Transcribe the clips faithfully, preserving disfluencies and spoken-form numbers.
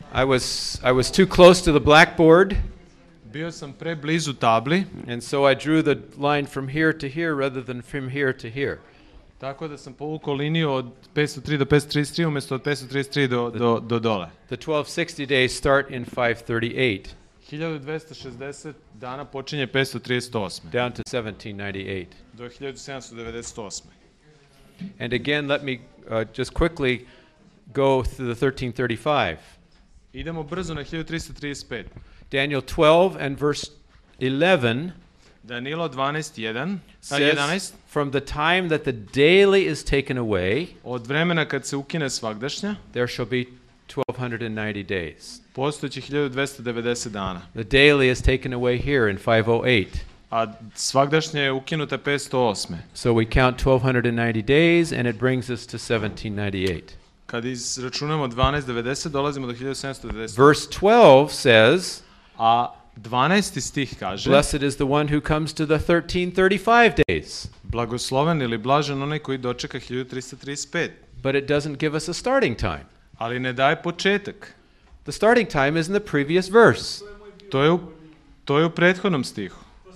I was I was too close to the blackboard, Bio sam preblizu tabli, and so I drew the line from here to here rather than from here to here. tako da sam povukao liniju od petsto tri do petsto trideset tri umjesto od petsto trideset tri do, do, do dole. The twelve sixty days start in five thirty-eight hiljadu dvesta šezdeset dana počinje petsto trideset osam. down to seventeen ninety-eight. Do hiljadu sedamsto devedeset osam. And again, let me uh, just quickly go through the thirteen thirty-five. Idemo brzo na hiljadu tristo trideset pet. Daniel twelve and verse eleven Danilo dvanaest jedan, a says, jedanaest, from the time that the daily is taken away, od vremena kad se ukine svagdašnja, there shall be twelve ninety days. postojeće hiljadu dvesta devedeset dana. The daily is taken away here in five oh eight. A svagdašnja je ukinuta petsto osam. So we count twelve ninety days, and it brings us to seventeen ninety-eight. Kad izračunamo dvanaest devedeset, dolazimo do hiljadu sedamsto devedeset. Verse twelve says, A dvanaesti stih kaže, blessed is the one who comes to the thirteen thirty-five days. blagosloven ili blažen onaj koji dočeka hiljadu tristo trideset pet. But it doesn't give us a starting time. Ali ne daje početak. The starting time is in the previous verse. To je u, to je u prethodnom stihu.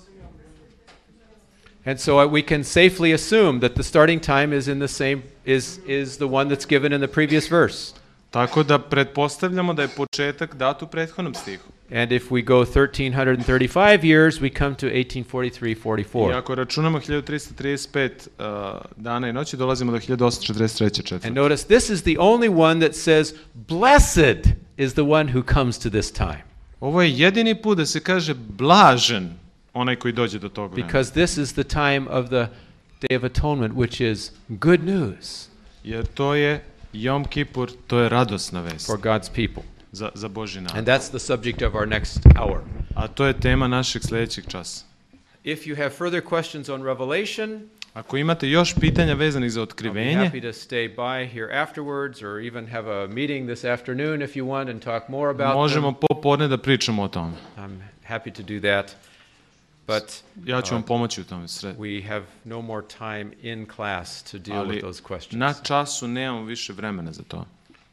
And so uh, we can safely assume that the starting time is in the same is is the one that's given in the previous verse. Tako da pretpostavljamo da je početak dat u prethodnom stihu. And if we go thirteen thirty-five years, we come to eighteen forty-three forty-four. I ako računamo hiljadu tristo trideset pet uh, dana i noći, dolazimo do hiljadu osamsto četrdeset treće And četvrte. notice this is the only one that says, blessed is the one who comes to this time. Ovo je jedini put da se kaže blažen onaj koji dođe do tog vremena. Because this is the time of the Day of Atonement, which is good news Jer to je Jom Kipur, to je radosna vest for God's people. za, za Božji narod. And that's the subject of our next hour. A to je tema našeg sljedećeg časa. If you have further questions on Revelation, Ako imate još pitanja vezanih za I'll be otkrivenje, happy to stay by here afterwards or even have a meeting this afternoon if you want and talk more about možemo them. popodne da pričamo o tome. I'm happy to do that. But Ja ću vam uh, pomoći u tome. Sred. we have no more time in class to deal with Ali those questions. na času nemamo više vremena za to.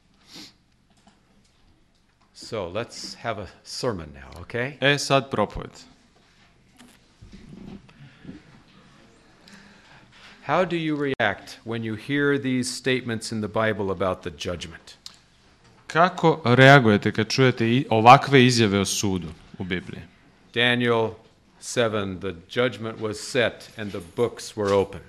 So let's have a sermon now, okay? E sad propoved. How do you react when you hear these statements in the Bible about the judgment? Kako reagujete kad čujete i ovakve izjave o sudu u Bibliji? Daniel seven, the judgment was set and the books were opened.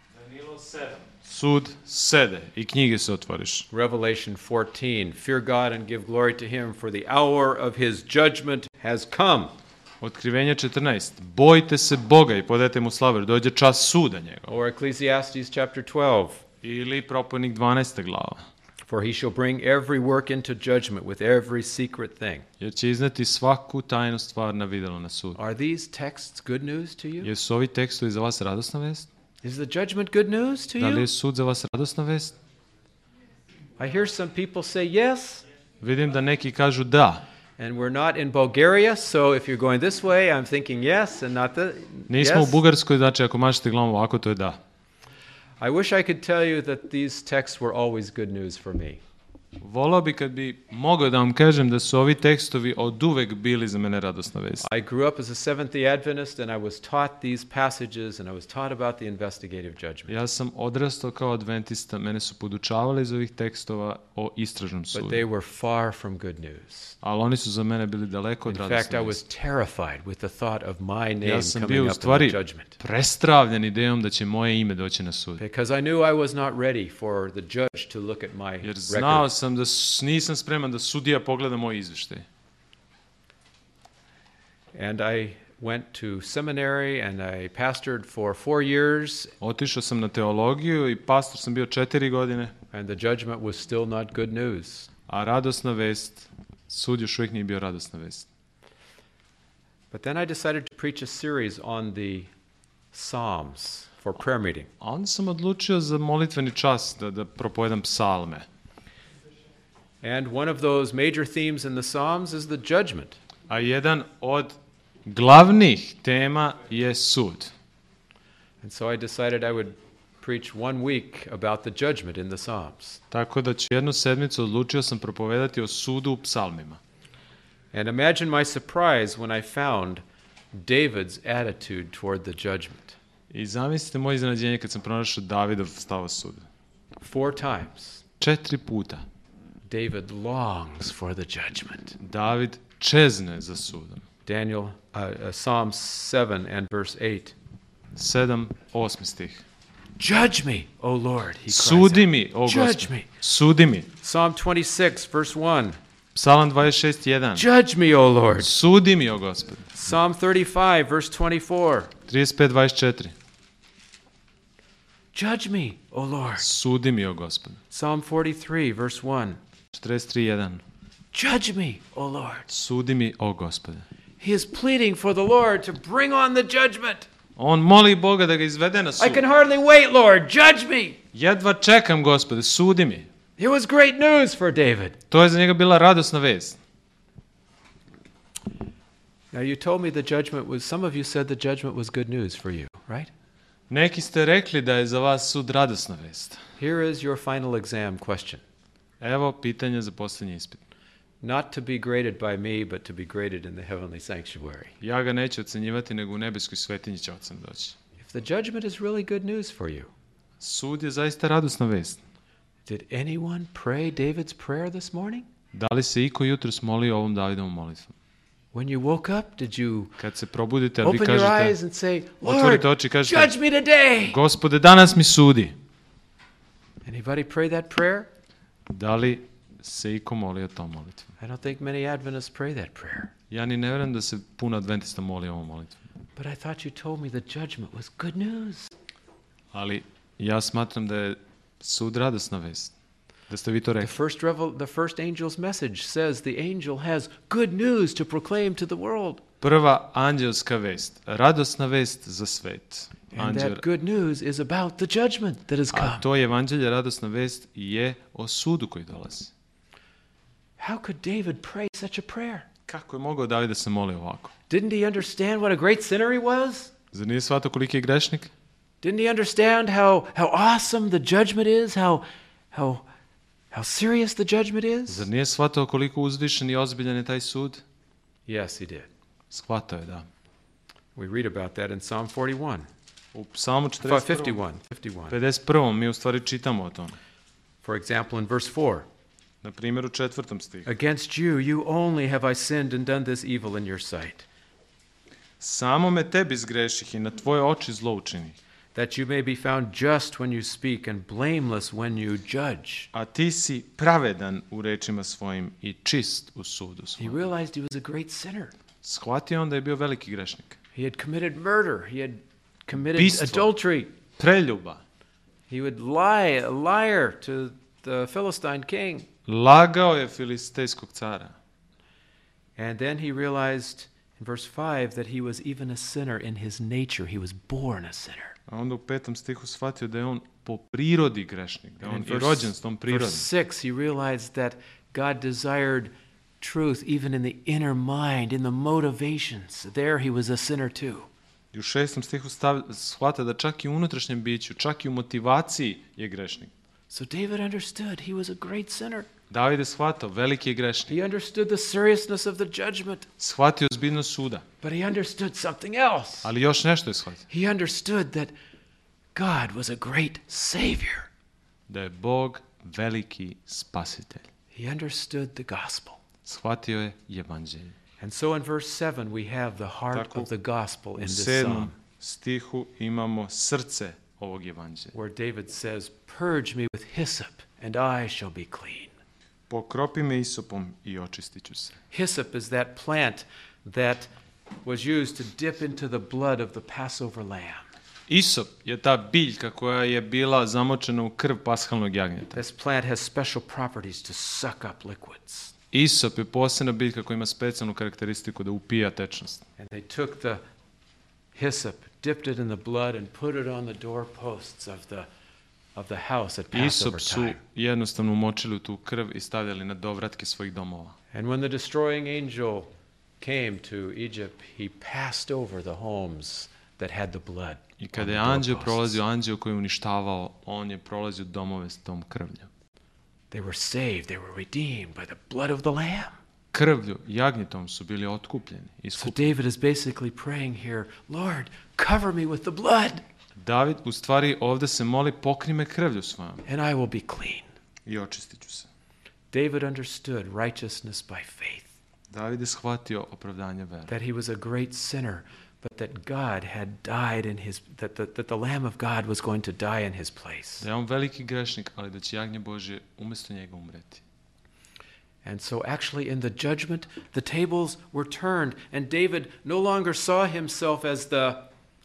Sud sede i knjige se otvoriš. Revelation fourteen, fear God and give glory to him, for the hour of his judgment has come. Otkrivenje četrnaest. Bojte se Boga i podajte mu slavu, jer dođe čas suda njega. Or Ecclesiastes chapter twelve, Ili Propovednik dvanaesta glava. for he shall bring every work into judgment with every secret thing. Jer će izneti svaku tajnu stvar na vidjelo na sud. Are these texts good news to you? Jesu ovi tekstovi za vas radosna vest? Is the judgment good news to Da li you? je sud za vas radosna vest? I hear some people say yes, Vidim da neki kažu da. and we're not in Bulgaria, so if you're going this way, I'm thinking yes and not the Nismo u yes. Bugarskoj, znači ako mašete glavom ovako, to je da. I wish I could tell you that these texts were always good news for me. Volao bi kad bi mogao da vam kažem da su ovi tekstovi od uvek bili za mene radosna vest. I grew up as a Seventh-day Adventist, and I was taught these passages, and I was taught about the investigative judgment. Ja sam odrastao kao adventista, mene su podučavali iz ovih tekstova o istražnom But sudu. they were far from good news. Ali oni su za mene bili daleko od In fact, radosne I vesti. was terrified with the thought of my name Ja sam coming bio u up in stvari the judgment. prestravljen idejom da će moje ime doći na sud. Because I knew I was not ready for the judge to look at my Jer znao record. sam da s- nisam spreman da sudija pogleda moj izveštaj. And I went to seminary, and I pastored for four years, Otišao sam na teologiju i pastor sam bio četiri godine, and the judgment was still not good news. a radosna vest, sud još uvijek nije bio radosna vest. But then I decided to preach a series on the Psalms for prayer meeting. A onda sam odlučio za molitveni čas da, da propovedam psalme. And one of those major themes in the Psalms is the judgment. A jedan od glavnih tema je sud. And so I decided I would preach one week about the judgment in the Psalms. Tako da ću jednu sedmicu odlučio sam propovedati o sudu u psalmima. And imagine my surprise when I found David's attitude toward the judgment. I zamislite moje iznenađenje kad sam pronašao Davidov stav o sudu. Four times, Četiri puta David longs for the judgment. David čezne za sudom. Daniel, uh, uh, Psalm seven and verse eight. Sedam, osmi stih. Judge me, O Lord, he cries Sudi out. mi, o Judge Gospod. me. Sudi mi. Psalm twenty-six, verse one. Psalam dvadeset šest, jedan. Judge me, O Lord. Sudi mi, o Gospod. Psalm thirty-five, verse twenty-four. trideset pet, dvadeset četiri. Judge me, O Lord. Sudi mi, o Gospod. Psalm forty-three, verse one. četrdeset tri, jedan. Judge me, O Lord. Sudi mi, o Gospode. He is pleading for the Lord to bring on the judgment. On moli Boga da ga izvede na I sud. can hardly wait, Lord. Judge me. Jedva čekam, Gospode, sudi mi. It was great news for David. To je za njega bila radosna vest. Now, you told me the judgment was, some of you said the judgment was good news for you, right? Neki ste rekli da je za vas sud radosna vest. Here is your final exam question. Evo pitanje za posljednji ispit. Not to be graded by me, but to be graded in the heavenly sanctuary. Ja ga neću ocenjivati, nego u nebeskoj svetinji će ocen doći. If the judgment is really good news for you, Sud je zaista radosna vest. did anyone pray David's prayer this morning? Da li se iko jutros molio ovom Davidovom molitvom? When you woke up, did you Kad se probudite, a vi open your eyes kažete, and say, otvorite Lord, oči i kažete, judge me today? Gospode, danas mi sudi. Anybody pray that prayer? Da li se iko molio tom molitvom? I don't think many Adventists pray that prayer. Ja ni ne vjerujem da se puno adventista moli ovom molitvom. But I thought you told me the judgment was good news. Ali ja smatram da je sud radosna vest. Da ste vi to The rekli. first revel, the first angel's message says the angel has good news to proclaim to the world. Prva anđelska vest, radosna vest za svet. And Anđel, that good news is about the judgment that has a come. to je evanđelje, radosna vest je o sudu koji dolazi. How could David pray such a prayer? Kako je mogao David da se moli ovako? Didn't he understand what a great sinner he was? Zar nije shvatao koliki je grešnik? Didn't he understand how, how awesome the judgment is? How, how, how serious the judgment is? Zar nije shvatao koliko uzvišen i ozbiljan je taj sud? Yes, he did. Shvatao je, da. We read about that in Psalm forty-one. U Psalmu četrdeset prvom, fifty-one. fifty-one. pedeset prvom mi u stvari čitamo o tome. For example, in verse four. Na primjer u četvrtom stihu. Against you, you only have I sinned and done this evil in your sight, Samo me tebi zgreših i na tvoje oči zlo učinih, that you may be found just when you speak and blameless when you judge. a ti si pravedan u rečima svojim i čist u sudu He svojim. realized he was a great sinner. Shvatio on da je bio veliki grešnik. He had committed murder. He had committed Ubistvo. adultery. Preljuba. He would lie, a liar to the Philistine king. Lagao je filistejskog cara. And then he realized in verse five that he was even a sinner in his nature. He was born a sinner. A onda u petom stihu shvatio da je on po prirodi grešnik, da je on And i in rođen s tom prirodom. verse six, he realized that God desired truth even in the inner mind, in the motivations. There he was a sinner too. I u šestom stihu stav, shvata da čak i u unutrašnjem biću, čak i u motivaciji je grešnik. So David understood he was a great sinner. David je shvatao, veliki je grešnik. He understood the seriousness of the judgment, Shvatio ozbiljnost suda, but he understood something else. ali još nešto je shvatio. He understood that God was a great savior. Da je Bog veliki spasitelj. He understood the gospel. Shvatio je evanđelje. And so in verse seven we have the heart Tako, of the gospel in U this sedmom psalm, stihu imamo srce ovog evanđelja. where David says, "Purge me with hyssop, and I shall be clean." Pokropi me isopom i očistit ću se. Hyssop is that plant that was used to dip into the blood of the Passover lamb. Isop je ta biljka koja je bila zamočena u krv pashalnog jagnjeta. This plant has special properties to suck up liquids. Isop je posebna biljka koja ima specijalnu karakteristiku da upija tečnost. And they took the hyssop, dipped it in the blood, and put it on the doorposts of the of the house at Passover Isop su time. jednostavno umočili u tu krv i stavljali na dovratke svojih domova. And when the destroying angel came to Egypt, he passed over the homes that had the blood. I kada on je the anđeo doorposts. prolazio, anđeo koji je uništavao, on je prolazio domove s tom krvlju. They were saved, they were redeemed by the blood of the Lamb. Krvlju, jagnjetom su bili otkupljeni, So iskupljeni. David is basically praying here, Lord, cover me with the blood, David u stvari ovdje se moli, pokri me krvlju svojom and I will be clean. i očistit ću se. David understood righteousness by faith, David je shvatio opravdanje vere. that he was a great sinner, but that God had died in his, that the, that the Lamb of God was going to die in his place. Da je on veliki grešnik, ali da će jagnje Božje umjesto njega umreti. And so actually in the judgment, the tables were turned, and David no longer saw himself as the,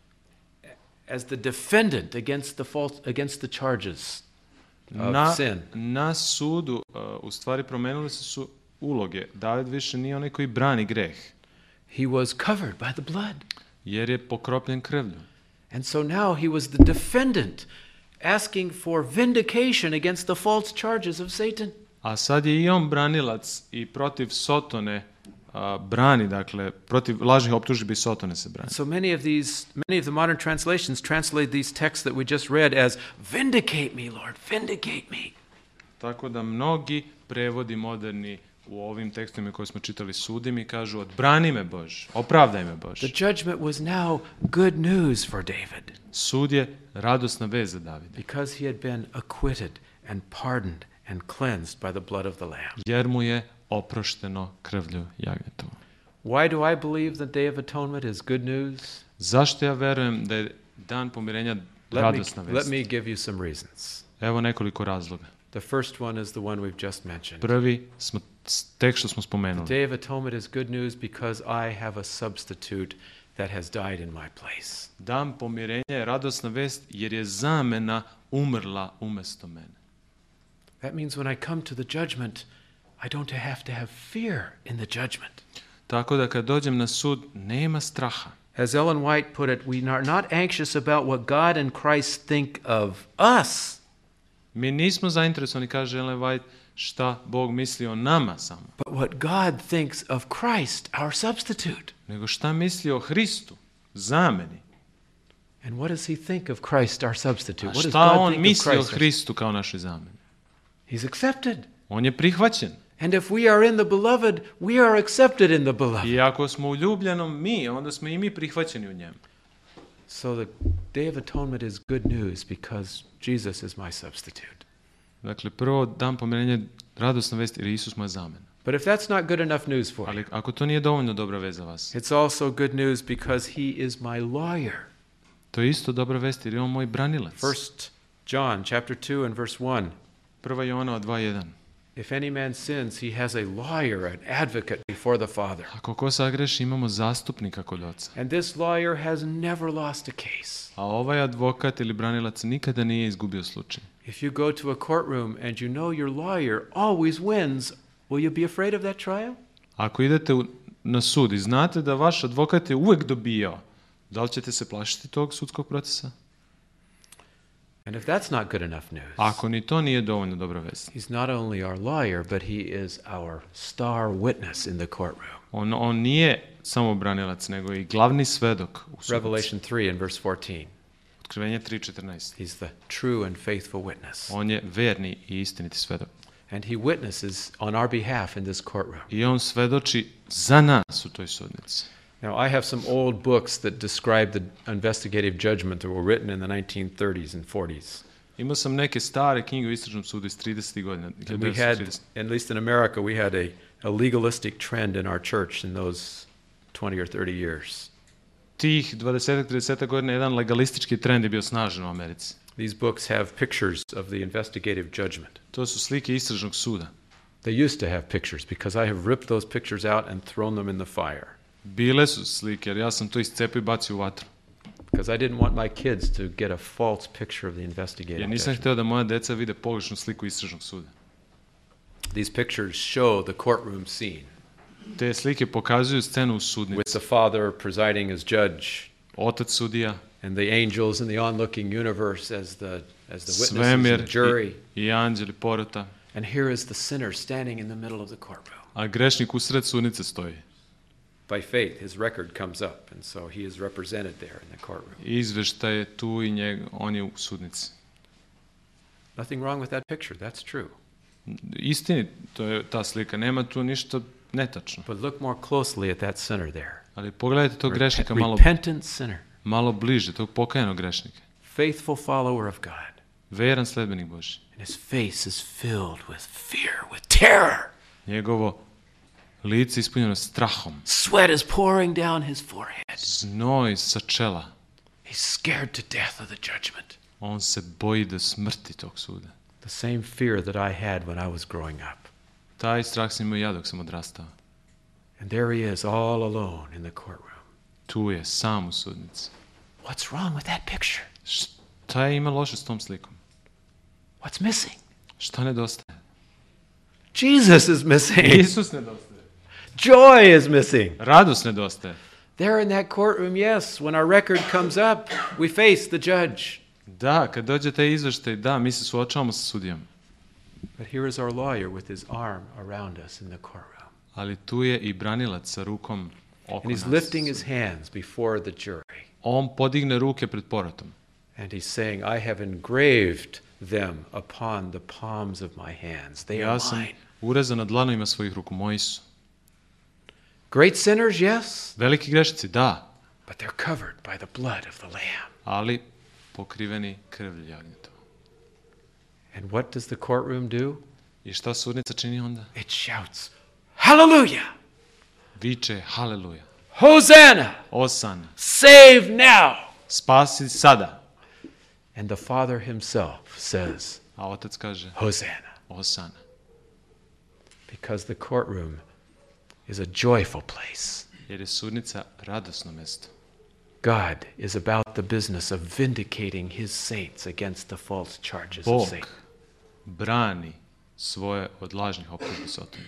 as the defendant against the false, against the charges of Na, sin. na sudu uh, u stvari promenile su su uloge. David više nije onaj koji brani greh, He was covered by the blood. jer je pokropljen krvlju. And so now he was the defendant, asking for vindication against the false charges of Satan. A sad je i on branilac i protiv Sotone a, brani, dakle, protiv lažnih optužbi Sotone se brani. So many of these, many of the modern translations translate these texts that we just read as, vindicate me, Lord, vindicate me. Tako da mnogi prevodi moderni u ovim tekstovima koje smo čitali sudi mi kažu odbrani me Bože, opravdaj me The Bože. judgment was now good news for David Sud je radosna vez za Davida, because he had been acquitted and pardoned and cleansed by the blood of the Lamb. jer mu je oprošteno krvlju jagnjetovu. Why do I believe the Day of Atonement is good news? Zašto ja verujem da je dan pomirenja Let me, radosna let vest? me give you some reasons. Evo nekoliko razloga. The first one is the one we've just mentioned. Prvi, smo, tek što smo The spomenuli. Day of Atonement is good news because I have a substitute that has died in my place. Dan pomirenja je radosna vest jer je zamena umrla umjesto mene. That means when I come to the judgment, I don't have to have fear in the judgment. Tako da kad dođem na sud, nema straha. As Ellen White put it, we are not anxious about what God and Christ think of us, Mi nismo zainteresovani, kaže Ellen White, šta Bog misli o nama samo, but what God thinks of Christ, our substitute. nego šta misli o Hristu, zameni. And what does he think of Christ, our substitute? A What does šta God on think of misli o Christ? Hristu kao našoj zameni? He's accepted. On je prihvaćen. And if we are in the beloved, we are accepted in the beloved. I ako smo u ljubljenom mi, onda smo i mi prihvaćeni u njemu. So the Day of Atonement is good news because Jesus is my substitute. Dakle, prvo, dan pomirenja je radosna vest jer je Isus moja zamena. But if that's not good enough news for you, Ali ako to nije dovoljno dobra vest za vas, it's also good news because he is my lawyer. to je isto dobra vest jer je on moj branilac. First John chapter two and verse one. Prva Joanova dva jedan. If any man sins, he has a lawyer, an advocate before the Father. Ako ko sagreši, imamo zastupnika kod Oca. And this lawyer has never lost a case. A ovaj advokat ili branilac nikada nije izgubio slučaj. If you go to a courtroom and you know your lawyer always wins, will you be afraid of that trial? Ako idete u, na sud i znate da vaš advokat je uvek dobijao, da li ćete se plašiti tog sudskog procesa? And if that's not good enough news, Ako ni to nije dovoljno dobra vest. he's not only our lawyer, but he is our star witness in the courtroom. On, on nije samo branilac, nego i glavni svedok u sudnici. Revelation three and verse fourteen. Otkrivenje tri četrnaest. He's the true and faithful witness. On je verni i istiniti svedok. And he witnesses on our behalf in this courtroom. I on svedoči za nas u toj sudnici. Now, I have some old books that describe the investigative judgment that were written in the nineteen thirties and forties. Imao sam neke stare knjige u istražnom sudu iz tridesetih godina. And we had, at least in America, we had a, a legalistic trend in our church in those twenty or thirty years. Tih dvadeset do trideset godina jedan legalistički trend je bio snažan u Americi. These books have pictures of the investigative judgment. To su slike istražnog suda. They used to have pictures because I have ripped those pictures out and thrown them in the fire. Bile su slike, jer ja sam to iscepio i bacio u vatru. Because I didn't want my kids to get a false picture of the investigative Jer nisam judgment. htio da moja deca vide pogrešnu sliku istražnog suda. These pictures show the courtroom scene Te slike pokazuju scenu u with sudnici. the father presiding as judge Otac sudija, and the angels in the onlooking universe as the, as the witnesses svemir and the jury. i, i anđeli porota, And here is the sinner standing in the middle of the courtroom. a grešnik usred sudnice stoji. by faith, his record comes up, and so he is represented there in the courtroom. Izveštaj je tu i njeg, on je u sudnici. Nothing wrong with that picture, that's true. Istini, to je ta slika, nema tu ništa netačno. But look more closely at that sinner there. Ali pogledajte tog grešnika malo, Repentant sinner, malo bliže, tog pokajanog grešnika. faithful follower of God. Veran sledbenik Božji. And his face is filled with fear, with terror. Njegovo lice ispunjeno strahom. Sweat is pouring down his forehead. Znoj sa čela. He's scared to death of the judgment. On se boji do smrti tog suda. The same fear that I had when I was growing up. Taj strah sam imao ja dok sam odrastao. And there he is, all alone in the courtroom. Tu je, sam u sudnici. What's wrong with that picture? Šta je ima loše s tom slikom? What's missing? Šta nedostaje? Jesus is missing. Isus nedostaje. Joy is missing. Radost nedostaje. There in that courtroom, yes, when our record comes up, we face the judge. Da, kad dođe taj izveštaj, da, mi se suočavamo sa sudijom. But here is our lawyer with his arm around us in the courtroom. Ali tu je i branilac sa rukom oko And he's nas. lifting his hands before the jury. On podigne ruke pred porotom. And he's saying, I have engraved them upon the palms of my hands. They Ja are sam mine. urezan na dlanovima svojih ruku, moji su. Great sinners, yes, Veliki grešnici, da, but they're covered by the blood of the Lamb. ali pokriveni krvlju jagnjetova. And what does the courtroom do? I šta sudnica čini onda? It shouts, Hallelujah! Viče, haleluja, Hosanna! osana, Save now! spasi sada. And the Father himself says, A otac kaže, Hosanna. osana. Because the courtroom is a joyful place. Jer je sudnica radosno mesto. God is about the business of vindicating his saints against the false charges of Bog Satan. brani svoje od lažnih optužbi Sotona.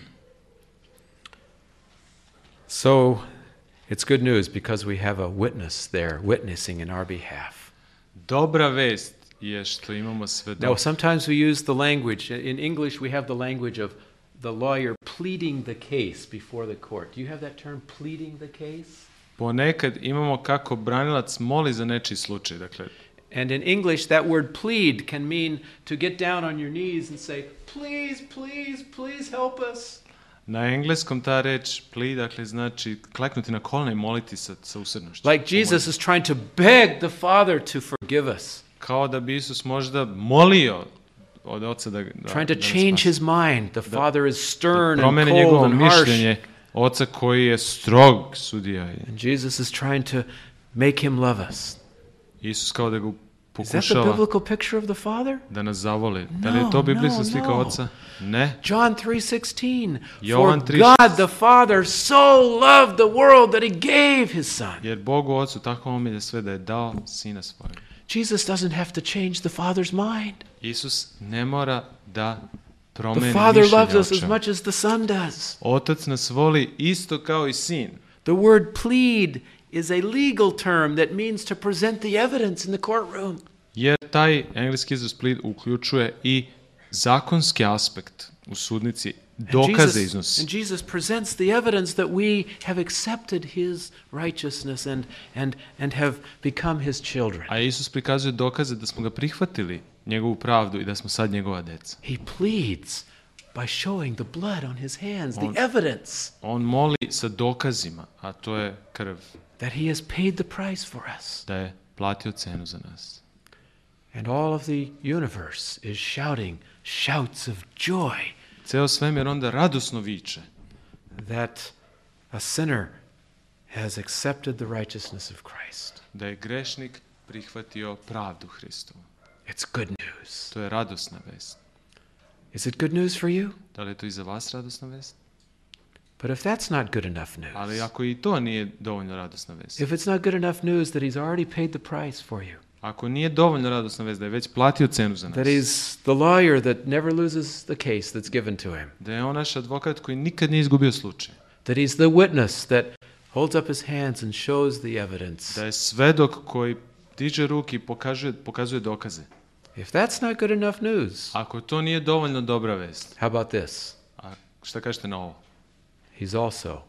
So it's good news because we have a witness there witnessing in our behalf. Dobra vest je što imamo Now, svedoka. sometimes we use the language, in English we have the language of the lawyer pleading the case before the court. Do you have that term, pleading the case? Ponekad imamo kako branilac moli za nečiji slučaj. Dakle, And in English, that word plead can mean to get down on your knees and say, please, please, please help us. na engleskom ta reč plead, dakle, znači kleknuti na kolena i moliti sa, sa usrednošću. Like Jesus is trying to beg the Father to forgive us. Kao da bi Isus možda molio od oca da, da, Trying to da nas change spasi. his mind. The Father is stern and Promeni cold njegovo and harsh. mišljenje oca koji je strog sudija. And Jesus is trying to make him love us. Isus kao da ga Is that the pokušava biblical picture of the Father? da nas zavoli. Da li je No, to biblijska no, slika no. oca? Ne. John three sixteen. For Jovan tri God the Father so loved the world that he gave his son. Jer Bogu ocu tako omilje sve da je dao sina svojeg. Jesus doesn't have to change the Father's mind. Isus ne mora da The promeni Father loves mišljenje us as očeva. much as the Son does. Otac nas voli isto kao i sin. The word plead is a legal term that means to present the evidence in the courtroom. Jer taj engleski izraz plead uključuje i zakonski aspekt u sudnici, And dokaze Jesus, iznosi. and Jesus presents the evidence that we have accepted his righteousness and, and, and have become his children. A Isus prikazuje dokaze da smo ga prihvatili, njegovu pravdu i da smo sad njegova deca. He pleads by showing the blood on his hands, On- the evidence On moli sa dokazima, a to je krv, that he has paid the price for us. da je platio cenu za nas. And all of the universe is shouting shouts of joy Ceo svemir onda radosno viče that a sinner has accepted the righteousness of Christ. da je grešnik prihvatio pravdu Hristovu. It's good news. To je radosna vest. Is it good news for you? Da li je to i za vas radosna vest? But if that's not good enough news, Ali ako i to nije dovoljno radosna vest, if it's not good enough news that he's already paid the price for you, ako nije dovoljno radosna vest da je već platio cenu za nas, that he's the lawyer that never loses the case that's given to him, da je on naš advokat koji nikad nije izgubio slučaj, that he's the witness that holds up his hands and shows the evidence, da je svedok koji diže ruke i pokazuje, pokazuje dokaze. if that's not good enough news, Ako to nije dovoljno dobra vest, how about this? a šta kažete na ovo? He's also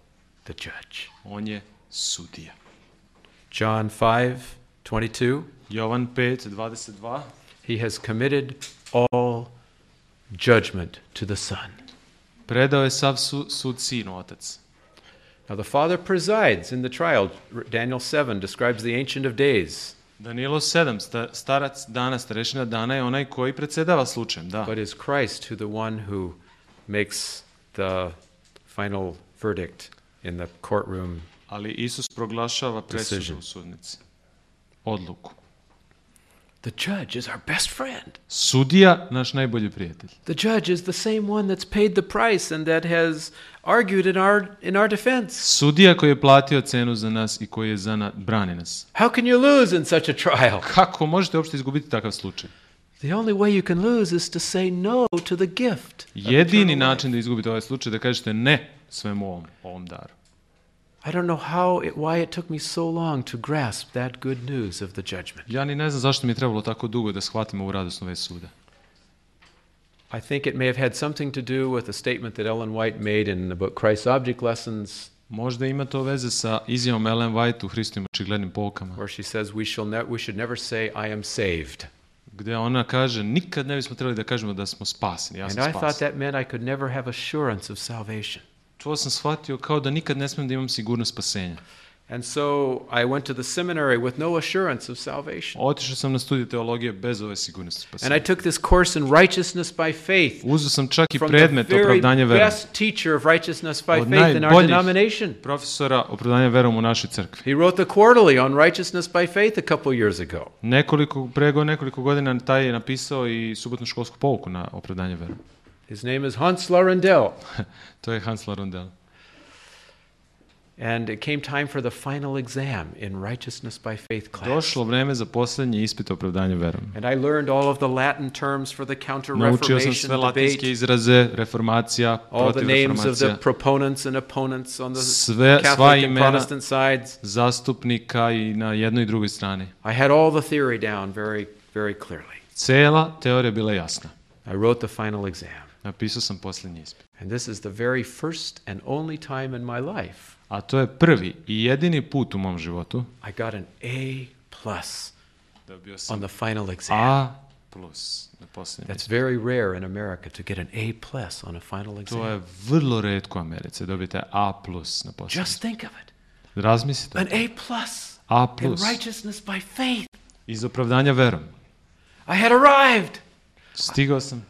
the judge. On je sudija. John five twenty-two. Jovan pet dvadeset dva. He has committed all judgment to the Son. Predao je sav su, sud sinu, otac. Now the Father presides in the trial. Daniel seven describes the Ancient of Days. Danilo sedam, starac dana, starešina dana je onaj koji predsjedava slučajem, da. But is Christ who the one who makes the final verdict in the courtroom? Ali Isus proglašava presudu Decision. u sudnici. Odluku. The judge is our best friend. Sudija, naš najbolji prijatelj. The judge is the same one that's paid the price and that has argued in our in our defense. Sudija koji je platio cenu za nas i koji je za nas, brani nas. How can you lose in such a trial? Kako možete uopšte izgubiti takav slučaj? The only way you can lose is to say no to the gift. of Jedini eternal način da life. izgubite ovaj slučaj je da kažete ne svemu ovom, ovom daru. I don't know how it, why it took me so long to grasp that good news of the judgment. Ja ni ne znam zašto mi je trebalo tako dugo da shvatim ovu radosnu vest suda. I think it may have had something to do with a statement that Ellen White made in the book Christ's Object Lessons, Možda ima to veze sa izjavom Ellen White u Hristovim očiglednim poukama, where she says we shall ne- we should never say I am saved. gdje ona kaže nikad ne bismo trebali da kažemo da smo spaseni, ja And sam I thought spasen. that meant I could never have assurance of salvation. To sam shvatio kao da nikad ne smijem da imam sigurnost spasenja. And so I went to the seminary with no assurance of salvation. Otišao sam na studij teologije bez ove sigurnosti And I spasenja. took this course in righteousness by faith Uzeo sam čak i from the predmet very opravdanje verom. best teacher of righteousness by Od faith in our najboljih denomination. profesora opravdanja verom u našoj crkvi. He wrote the quarterly on righteousness by faith a couple years ago. Nekoliko, prego nekoliko godina taj je napisao i subotnu školsku pouku na opravdanje verom. His name is Hans Larendel. To je Hans Larendel. And it came time for the final exam in righteousness by faith class. Došlo vreme za posljednji ispit opravdanja verom. And I learned all of the Latin terms for the Naučio sam counter-reformation sve latinske debate, izraze, reformacija, all the protiv names of the reformacija, proponents and opponents on the Sve- sva Catholic and imena- Protestant sides. zastupnika i na jednoj i drugoj strani. I had all the theory down very, very clearly. Cela teorija bila jasna. I wrote the final exam. Napisao sam posljednji ispit. And this is the very first and only time in my life A to je prvi i jedini put u mom životu I got an A plus dobio on sam the final exam. A plus na posljednji That's ispit. very rare in America to get an A plus on a final To exam. je vrlo retko u Americi, dobijete A plus na posljednji Just ispit. think of it. Razmislite. An A plus A in plus righteousness by faith. iz opravdanja verom. I had arrived. Stigao sam,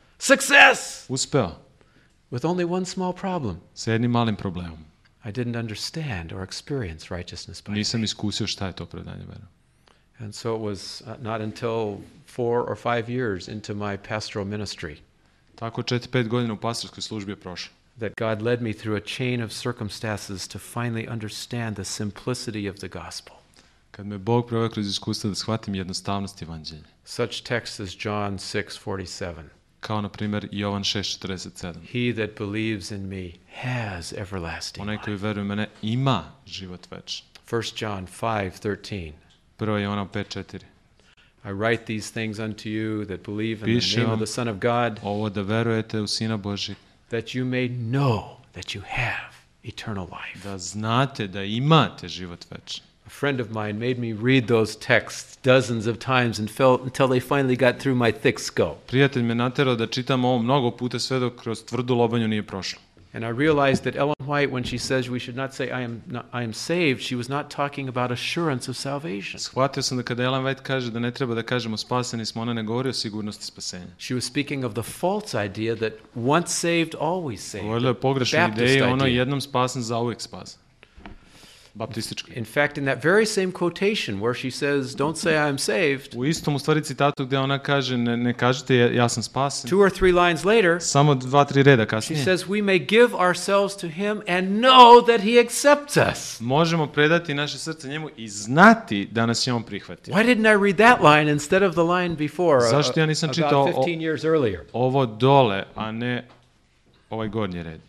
Success! uspeo, With only one small problem. sa jednim malim problemom. I didn't understand or experience righteousness by faith. Nisam iskusio šta je to opravdanje verom. And so it was uh, not until four or five years into my pastoral ministry Tako četiri, pet godina u pastorskoj službi je prošlo. that God led me through a chain of circumstances to finally understand the simplicity of the gospel. Kad me Bog proveo kroz iskustvo da shvatim jednostavnost evanđelja. Such texts as John six forty-seven. Kao na primjer Jovan šest četrdeset sedam. He that believes in me has everlasting Onaj life. koji veruje u mene ima život večni. First John five thirteen. Prvo je ona pet četiri. I write these things unto you that believe in the Pišem name of vam the Son of God, ovo da verujete u Sina Božjeg, that you may know that you have eternal life. da znate da imate život večni. A friend of mine made me read those texts dozens of times and felt until they finally got through my thick skull. Prijatelj me naterao da čitam ovo mnogo puta sve dok kroz tvrdu lobanju nije prošlo. And I realized that Ellen White, when she says we should not say I am not, I am saved, she was not talking about assurance of salvation. Shvatio sam da kada Ellen White kaže da ne treba da kažemo spaseni smo, ona ne govori o sigurnosti spasenja. She was speaking of the false idea that once saved, always saved. Govorila je o pogrešnoj Baptist ideji, ono idea. jednom spasen, zauvijek spasen. Baptistički. In fact, in that very same quotation where she says, don't say I am saved, U istom u stvari citatu gdje ona kaže ne, ne kažete ja, ja sam spasen, two or three lines later, samo dva, tri reda she kasnije, says, we may give ourselves to him and know that he accepts us. možemo predati naše srce njemu i znati da nas je on prihvatio. Why didn't I read that line instead of the line before, uh, Zašto ja nisam čitao about o- fifteen years earlier? Ovo dole, a ne ovaj gornji red.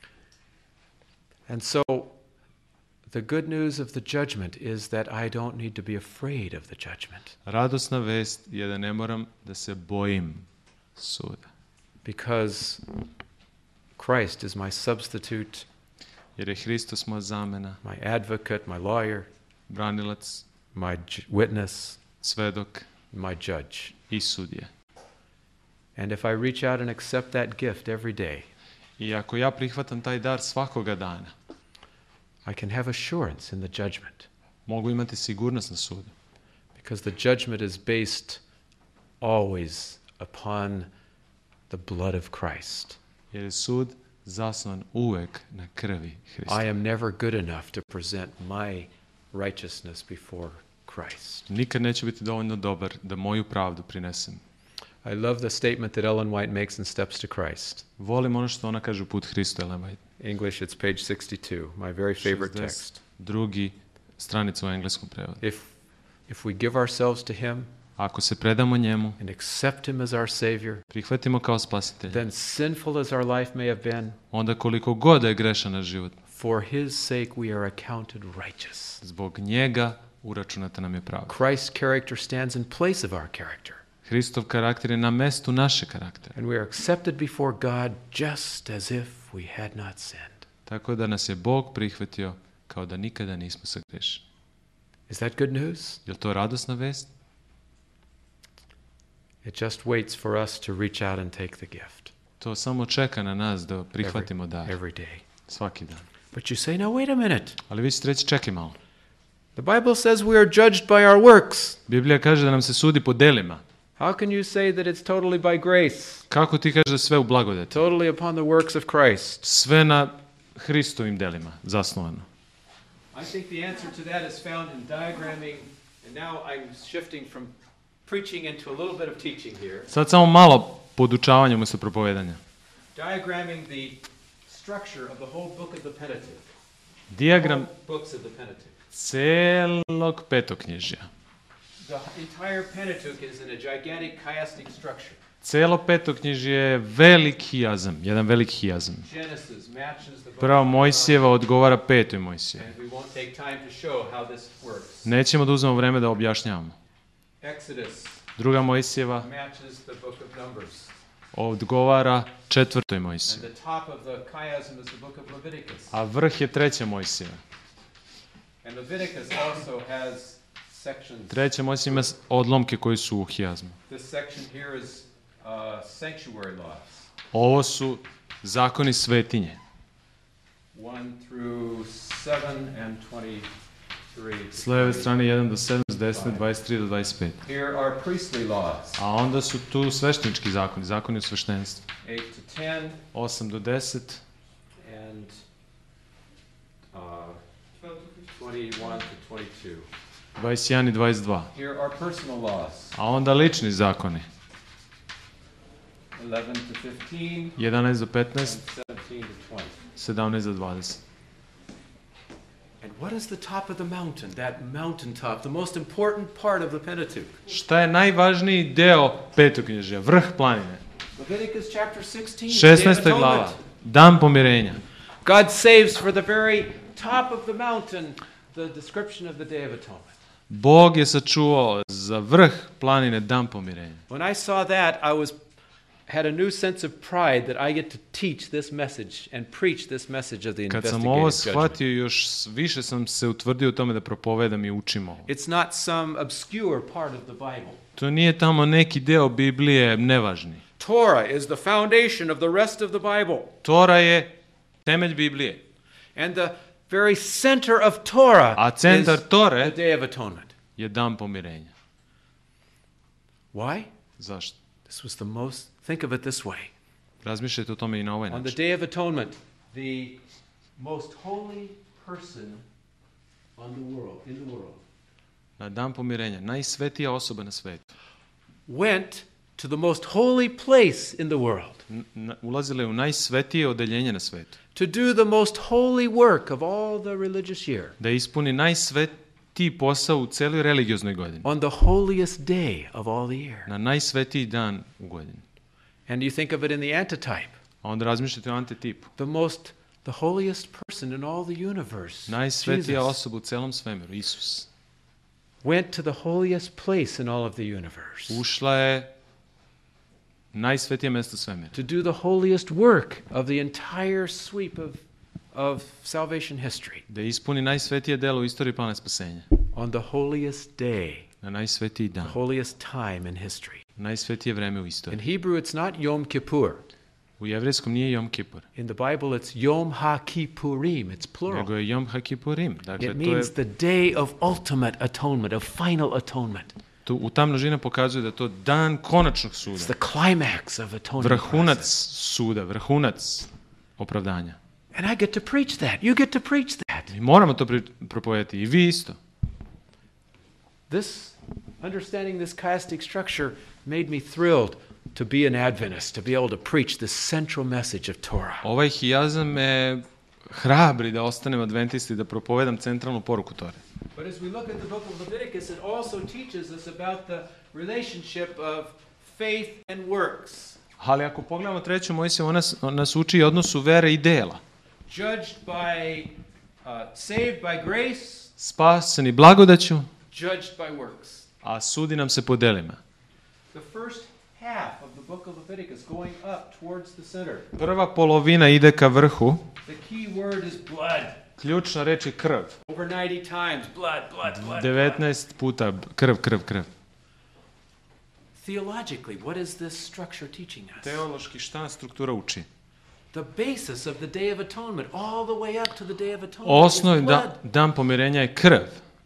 And so the good news of the judgment is that I don't need to be afraid of the judgment, Radosna vest je da ne moram da se bojim suda. because Christ is my substitute jer je Hristos moja zamena, my advocate, my lawyer, branilac, my j- witness, svedok my judge. i sudija. And if I reach out and accept that gift every day, I ako ja prihvatam taj dar svakoga dana, I can have assurance in the judgment, mogu imati sigurnost na sudu. because the judgment is based always upon the blood of Christ. Jer je sud zasnovan uvek na krvi Hrista. I am never good enough to present my righteousness before Christ. Nikad neću biti dovoljno dobar da moju pravdu prinesem. I love the statement that Ellen White makes in Steps to Christ. Volim ono što ona kaže u Put Hristu, Ellen White. English, it's page sixty-two, my very favorite text. Drugi stranica u engleskom prevodu. If, if we give ourselves to Him Ako se predamo njemu, and accept Him as our Savior, prihvatimo kao spasitelja, then sinful as our life may have been, onda koliko god da je grešan naš život, for His sake we are accounted righteous. zbog njega uračunata nam je pravda. Christ's character stands in place of our character. Hristov karakter je na mestu naše karaktera. And we are accepted before God just as if we had not sinned. Tako da nas je Bog prihvatio kao da nikada nismo sagrešili. Is that good news? Je li to radosna vest? It just waits for us to reach out and take the gift To samo čeka na nas da prihvatimo every, dar every day. svaki dan. But you say, now wait a minute. Ali vi ćete reći, čekaj malo. The Bible says we are judged by our works. Biblija kaže da nam se sudi po delima. How can you say that it's totally by grace? Kako ti kaže da sve u blagodati? Totally upon the works of Christ. Sve na Hristovim delima zasnovano. I think the answer to that is found in diagramming, and now I'm shifting from preaching into a little bit of teaching here. Sad samo malo podučavanja umjesto propovedanja. Diagramming the structure of the whole book of the Pentateuch. Dijagram All books of the Pentateuch. celog petoknjižja. The entire Pentateuch is in a gigantic chiastic structure. Celo petoknjižje je velik hijazam, jedan velik hijazam. Genesis matches the book Prva of Mojsijeva odgovara petoj Mojsijeva. and we won't take time to show how this works. Nećemo da uzmemo vreme da objašnjavamo. Exodus Druga Mojsijeva matches the book of Numbers. odgovara četvrtoj And Mojsiji. the top of the chiasm is the book of Leviticus. A vrh je treća Mojsijeva. And Leviticus also has sections. Treća Mojsija ima odlomke koji su u hijazmu. This section here is uh, sanctuary laws, Ovo su zakoni svetinje. one through seven and twenty-three. S leve strane jedan do sedam, s desne dvadeset tri do dvadeset pet. Here are priestly laws, A onda su tu sveštenički zakoni, zakoni o sveštenstvu. eight to ten osam do deset, and uh, twenty-one to twenty-two. dvadeset jedan i dvadeset dva. Here are personal laws, A onda lični zakoni, eleven to fifteen jedanaest do and petnaest, seventeen to twenty. sedamnaest do dvadeset. And what is the top of the mountain, that mountaintop, the most important part of the Pentateuch? Šta je najvažniji deo petoknjižja, vrh planine? Leviticus chapter sixteen, šesnaesta Day of glava, Atonement. dan pomirenja. God saves for the very top of the mountain the description of the Day of Atonement. Bog je sačuvao za vrh planine dan pomirenja. When I saw that, I was had a new sense of pride that I get to teach this message and preach this message of the Kad sam investigative ovo judgment. shvatio, još više sam se utvrdio u tome da propovedam i učim ovo. It's not some obscure part of the Bible. To nije tamo neki deo Biblije nevažni. Torah is the foundation of the rest of the Bible. Tora je temelj Biblije. And the very center of Torah A centar is Tore the Day of Atonement. je dan pomirenja. Why? Zašto? This was the most, think of it this way. Razmišljajte o tome i na ovaj On the način. Day of Atonement, the most holy person on the world, in the world, Na dan pomirenja, najsvetija osoba na svetu. went to the most holy place in the world N- n- ulazila je u najsvetije odeljenje na svetu. to do the most holy work of all the religious year Da ispuni najsvetiji posao u celoj religioznoj godini. on the holiest day of all the year. Na najsvetiji dan u godini. And you think of it in the antitype, A onda razmišljate o antetipu. the most, the holiest person in all the universe, Najsvetija Jesus, osoba u celom svemiru, Isus. went to the holiest place in all of the universe Ušla je najsvetije mesto svemira. to do the holiest work of the entire sweep of, of salvation history, da ispuni najsvetije delo u istoriji plana spasenja. on the holiest day, Na najsvetiji dan, the holiest time in history. najsvetije vreme u In istoriji. Hebrew, it's not Yom Kippur. U jevrejskom nije Jom Kipur, In the Bible, it's Yom HaKippurim. It's plural. nego je Jom HaKippurim. Dakle, It to je, means the day of ultimate atonement, of final atonement. tu, u ta množina pokazuje da je to dan konačnog It's suda. the climax of atonement. Vrhunac process. suda, vrhunac opravdanja. And I get to preach that. You get to preach that. Mi moramo to pri- propovedati i vi isto. This, understanding this chiastic structure made me thrilled to be an Adventist, to be able to preach this central message of Torah. Ovaj hijazam me hrabri da ostanem adventisti, da propovedam centralnu poruku Tore. But as we look at the book of Leviticus, it also teaches us about the relationship of faith and works, Ali ako pogledamo treću Mojsijevu, on nas, on nas uči i odnosu vere i dela. judged by, uh, saved by grace, Spaseni blagodaću, judged by works. a sudi nam se po delima. The first half of the book of Leviticus going up towards the center. Prva polovina ide ka vrhu, The key word is blood. ključna reč je krv. Over ninety times, blood, blood, blood. blood. devetnaest puta krv, krv, krv. Theologically, what is this structure teaching us? Teološki šta nas struktura uči? The basis of the Day of Atonement, all the way up to the Day of Atonement, Osnovni is da, blood. dan pomirenja je krv.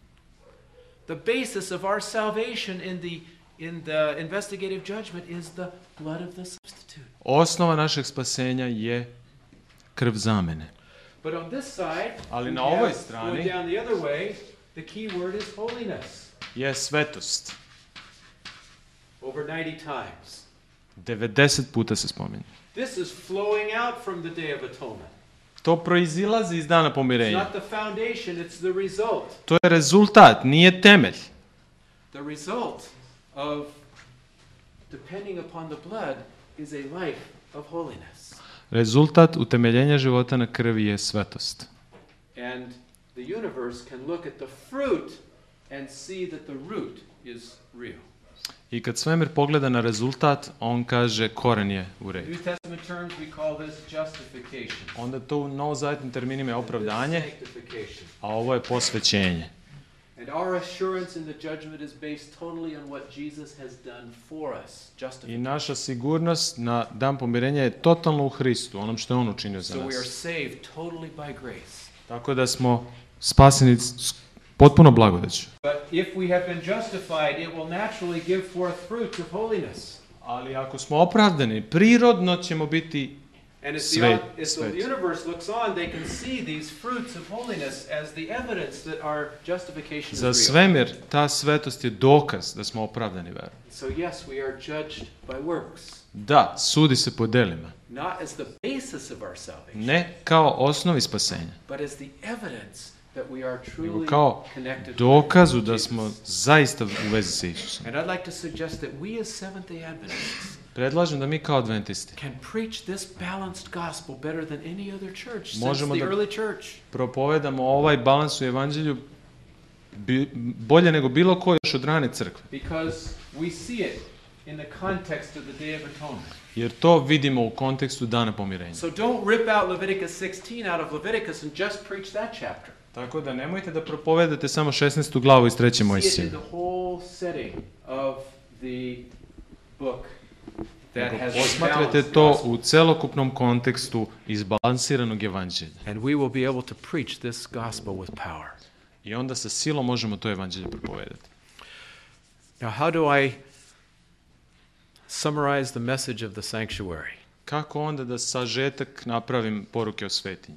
The basis of our salvation in the in the investigative judgment is the blood of the substitute. Osnova našeg spasenja je krv zamene. But on this side, Ali we na have, ovoj going strani down the other way, the key word is holiness. je svetost. Over ninety times. devedeset puta se spominje. This is flowing out from the Day of Atonement. To proizilazi iz dana It's pomirenja. not the foundation, it's the result. To je rezultat, nije temelj. The result of depending upon the blood is a life of holiness. Rezultat utemeljenja života na krvi je svetost. And the universe can look at the fruit and see that the root is real. I kad svemir pogleda na rezultat, on kaže koren je u In redu. New Testament terms, we call this justification. Onda to u novozavetnim terminima je This is opravdanje, sanctification. a ovo je posvećenje. And our assurance in the judgment is based totally on what Jesus has done for us. I Justification. naša sigurnost na dan pomirenja je totalno u Hristu, onom što je on učinio za So we are nas. saved totally by grace. Tako da smo spaseni s- potpuno blagodaću. But if we have been justified, it will naturally give forth fruits of holiness. Ali ako smo opravdani, prirodno ćemo biti And as the, Svet, as the svet. universe looks on, they can see these fruits of holiness as the evidence that our justification is za real. svemir, ta svetost je dokaz da smo opravdani verom. So yes, we are judged by works, Da, sudi se po delima. not as the basis of our salvation, Ne kao osnovi spasenja, but as the evidence that we are nego truly kao connected dokazu with da Jesus. smo zaista u vezi sa Isusom. And I'd like to suggest that we as Seventh-day Adventists Predlažem da mi kao adventisti can preach this balanced gospel better than any other church since Možemo the da- early church. propovedamo ovaj balans u evanđelju bi, bolje nego bilo ko još od rane crkve. Because we see it in the context of the Day of Atonement. Jer to vidimo u kontekstu dana pomirenja. So don't rip out Leviticus sixteen out of Leviticus and just preach that chapter. Tako da nemojte da propovedate samo šesnaestu glavu iz treće See it in Mojsije. the whole setting of the book that Nego has a posmatrajte balanced to gospel. u celokupnom kontekstu izbalansiranog evanđelja. And we will be able to preach this gospel with power. I onda sa silom možemo to evanđelje propovedati. Now, how do I summarize the message of the sanctuary? Kako onda da sažetak napravim poruke o svetinji?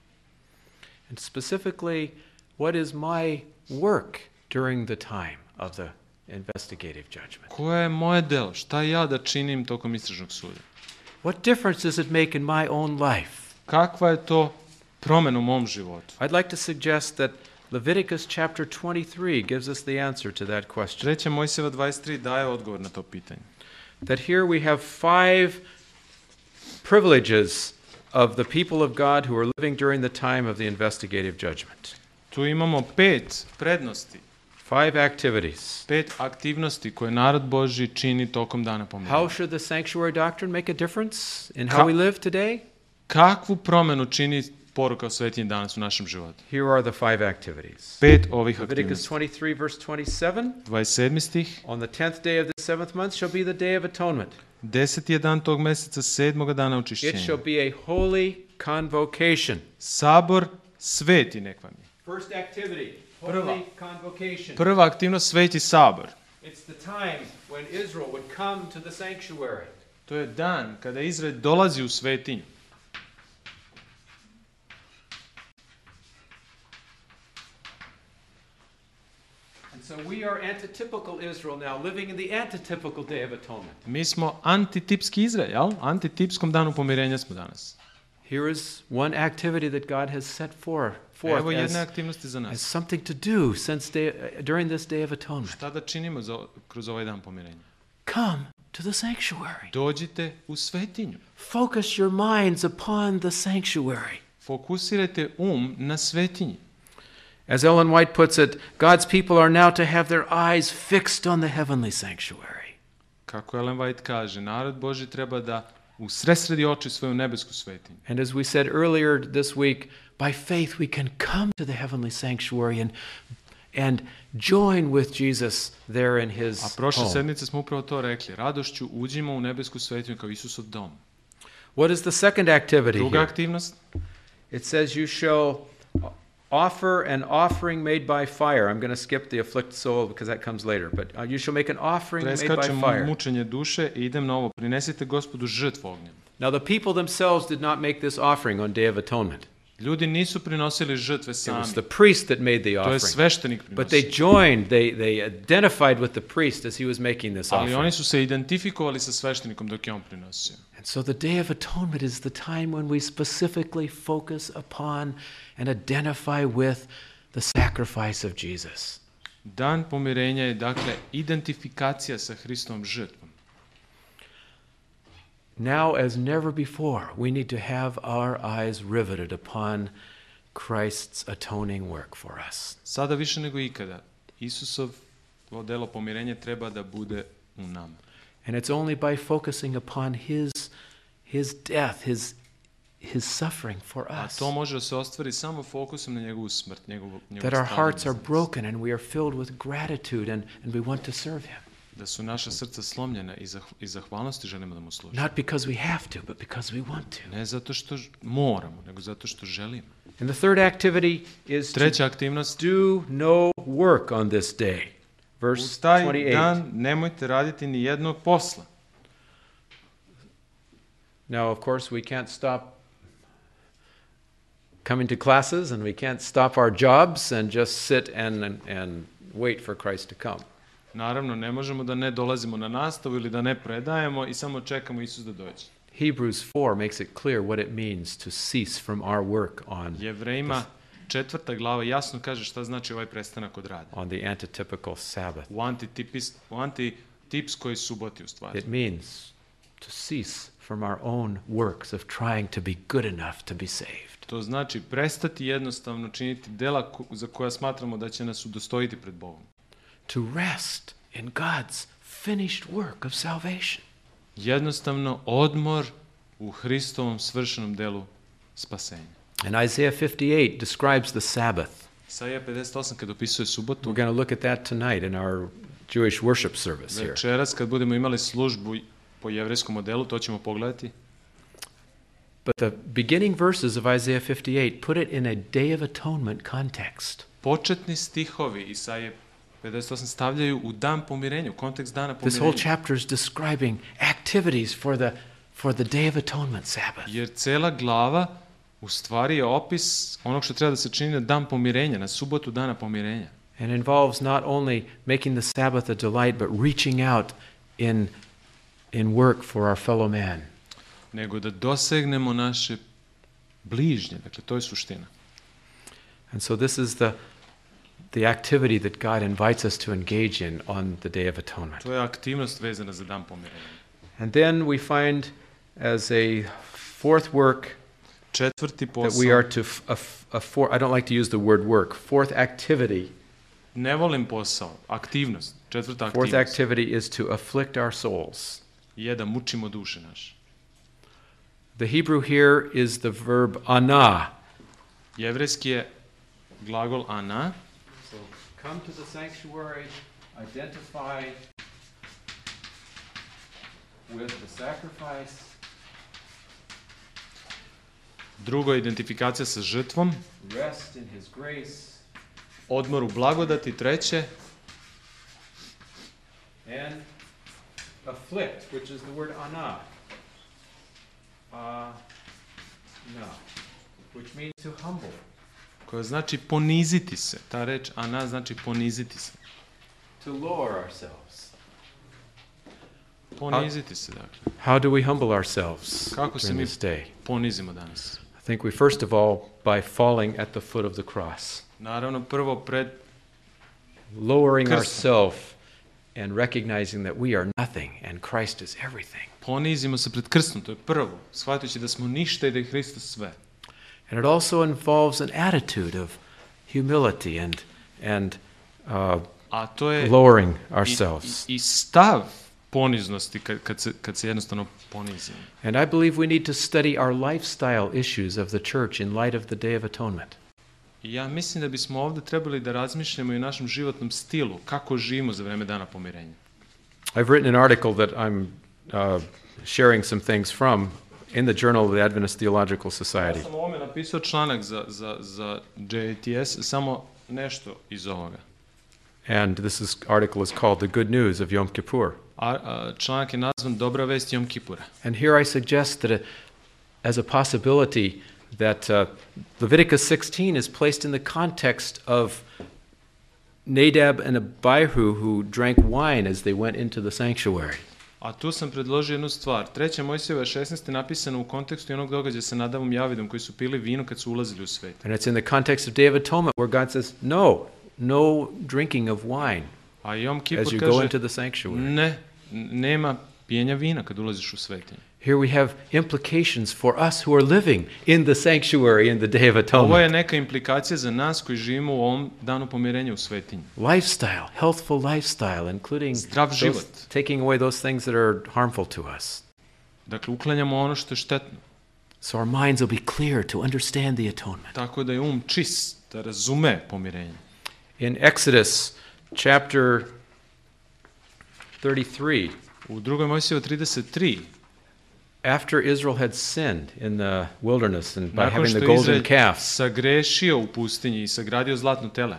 And specifically, what is my work during the time of the investigative judgment? Koje je moje delo? Šta ja da činim tokom istražnog suda? What difference does it make in my own life? Kakva je to promena u mom životu? I'd like to suggest that Leviticus chapter twenty-three gives us the answer to that question. Treća Mojsijeva dvadeset tri daje odgovor na to pitanje. That here we have five privileges of the people of God who are living during the time of the investigative judgment. Tu imamo pet prednosti, Five activities. pet aktivnosti koje narod Božji čini tokom dana How pomirenja. should the sanctuary doctrine make a difference in Ka- how we live today? kakvu promenu čini poruka o svetinji danas u našem životu? Here are the five activities. Pet ovih Leviticus aktivnosti. twenty-three, verse twenty-seven. dvadeset sedmi stih. On the tenth day of the seventh month shall be the day of atonement. Deseti je dan tog meseca, sedmoga dana It shall očišćenja. be a holy convocation. Sabor sveti nek vam je. First activity, Prva. holy convocation. Prva aktivnost, sveti sabor. It's the time when Israel would come to the sanctuary. To je dan kada Izrael dolazi u svetinju. And so we are antitypical Israel now, living in the antitypical day of atonement. Mi smo antitipski Izrael, jel? Antitipskom danu pomirenja smo danas. Here is one activity that God has set for, forth Evo as, jedne aktivnosti za as nas. something to do since day, uh, during this day of atonement. Šta da činimo za, kroz ovaj dan pomirenja? Come to the sanctuary. Dođite u svetinju. Focus your minds upon the sanctuary. Fokusirajte um na svetinji. As Ellen White puts it, God's people are now to have their eyes fixed on the heavenly sanctuary. Kako Ellen White kaže, narod Božji treba da usredsredi oči svoju nebesku svetinju. And as we said earlier this week, by faith we can come to the heavenly sanctuary and, and join with Jesus there in his A prošle home. sedmice smo upravo to rekli. Radošću uđimo u nebesku svetinju kao Isusov dom. What is the second activity Druga here? aktivnost. It says you shall offer an offering made by fire. I'm going to skip the afflicted soul because that comes later. But uh, you shall make an offering made by Preskačem fire. mučenje duše i idem na ovo. Prinesite Gospodu žrtvu ognjem. Now the people themselves did not make this offering on Day of Atonement. Ljudi nisu prinosili žrtve It sami. was the priest that made the To je offering. sveštenik But they prinosio. joined, they, they identified with the priest as he was making this Ali offering. oni su se identifikovali sa sveštenikom dok je on prinosio. And so the Day of Atonement is the time when we specifically focus upon and identify with the sacrifice of Jesus. Dan pomirenja je dakle identifikacija sa Hristovom žrtvom. Now, as never before, we need to have our eyes riveted upon Christ's atoning work for us. Sada više nego ikada, Isusov delo pomirenja treba da bude u nama. And it's only by focusing upon his, his death, his, his suffering for A us, to može da se ostvari samo fokusom na njegovu smrt, njegovu, njegovu that our stradanje hearts za are nas. broken and we are filled with gratitude and, and we want to serve him. Da su naša srca slomljena i zah, i zahvalnosti želimo da mu služimo. Not because we have to, but because we want to. Ne zato što ž- moramo, nego zato što želimo. And the third activity is to Treća aktivnost. do no work on this day. U Verse taj twenty-eight. dan nemojte raditi ni jednog posla. Now, of course, we can't stop coming to classes and we can't stop our jobs and just sit and, and, and wait for Christ to come. Naravno, ne možemo da ne dolazimo na nastavu ili da ne predajemo i samo čekamo Isus da dođe. Hebrews four makes it clear what it means to cease from our work on, Jevrejima četvrta glava jasno kaže šta znači ovaj prestanak od rada. on the antitypical Sabbath. U, antitipis, u antitipskoj suboti u stvari. It means to cease from our own works of trying to be good enough to be saved. To znači prestati jednostavno činiti dela ko- za koja smatramo da će nas udostojiti pred Bogom. To rest in God's finished work of salvation. Jednostavno odmor u Hristovom svršenom delu spasenja. And Isaiah fifty-eight describes the Sabbath. Isaija pedeset osam kad opisuje subotu, We're going to look at that tonight in our Jewish worship service here. večeras kad budemo imali službu po jevrejskom modelu, to ćemo pogledati. But the beginning verses of Isaiah fifty-eight put it in a Day of Atonement context. Početni stihovi Isaije pedeset osam stavljaju u dan pomirenja, u kontekst dana This whole pomirenja. chapter is describing activities for the, for the Day of Atonement Sabbath. Jer cela glava u stvari je opis onog što treba da se čini na dan pomirenja, na subotu dana pomirenja. And involves not only making the Sabbath a delight, but reaching out in, in work for our fellow man. Nego da dosegnemo naše bližnje, dakle to je suština. And so this is the, the activity that God invites us to engage in on the Day of Atonement. To je aktivnost vezana za dan pomirenja. And then we find as a fourth work Četvrti that posao, we are to, f- a, f- a four, I don't like to use the word work, fourth activity. ne volim posao, aktivnost, četvrta Fourth aktivnost activity is to afflict our souls. je da mučimo duše naše. The Hebrew here is the verb ana. Jevrejski je glagol ana. So come to the sanctuary, identify with the sacrifice. Drugo je identifikacija sa žrtvom. Rest in his grace. Odmor u blagodati. Treće. And afflict, which is the word ana. Uh, no. Which means to humble. Koja znači poniziti se. Ta reč ana znači poniziti se. To lower ourselves. Poniziti se, dakle. How do we humble ourselves Kako se during mi this day? ponizimo danas? I think we first of all by falling at the foot of the cross. Naravno, prvo pred Lowering Krstom. ourselves and recognizing that we are nothing and Christ is everything. ponizimo se pred krstom, to je prvo. Shvatajući da smo ništa i da je Hristos sve. And it also involves an attitude of humility and, and uh, A to je lowering i, ourselves. i, i stav poniznosti kad, kad, se, kad se jednostavno ponizimo. And I believe we need to study our lifestyle issues of the church in light of the Day of Atonement. I ja mislim da bismo ovdje trebali da razmišljamo i o našem životnom stilu, kako živimo za vreme dana pomirenja. I've written an article that I'm uh, sharing some things from in the Journal of the Adventist Theological Society. Ja sam o ovome napisao članak za, za, za J A T S, samo nešto iz ovoga. And this is, article is called The Good News of Yom Kippur. A, a članak je nazvan Dobra vest Jom Kipura. And here I suggest that a, as a possibility that uh, Leviticus sixteen is placed in the context of Nadab and Abihu who drank wine as they went into the sanctuary. A tu sam predložio jednu stvar. Treća Mojsijeva šesnaest je napisana u kontekstu onog događaja sa Nadavom i Javidom koji su pili vino kad su ulazili u svet. And it's in the context of Day of Atonement where God says, no, no drinking of wine A Jom as Kipur you go kaže, into the sanctuary. ne, nema pijenja vina kad ulaziš u svetinju. Here we have implications for us who are living in the sanctuary in the Day of Atonement. Ovo je neka implikacija za nas koji živimo u ovom danu pomirenja u svetinji. Lifestyle, healthful lifestyle, including Zdrav those, život. taking away those things that are harmful to us. Dakle, uklanjamo ono što je štetno. So our minds will be clear to understand the atonement. Tako da je um čist, da razume pomirenje. In Exodus chapter thirty-three, U drugoj Mojsijevoj trideset tri, after Israel had sinned in the wilderness and by nakon having što the je golden Izrael calf, sagrešio u pustinji i sagradio zlatno tele,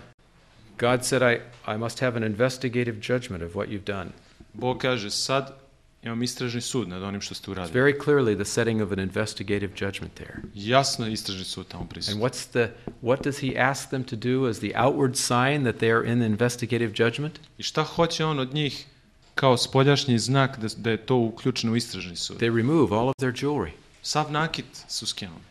God said, I, I must have an investigative judgment of what you've done. Bog kaže, sad imam istražni sud nad onim što ste It's uradili. very clearly the setting of an investigative judgment there. Jasno je istražni sud tamo And prisutan. what's the what does he ask them to do as the outward sign that they are in investigative judgment? I šta hoće on od njih kao spoljašnji znak da, da je to uključeno u istražni sud? They remove all of their jewelry. Sav nakit su skinuli.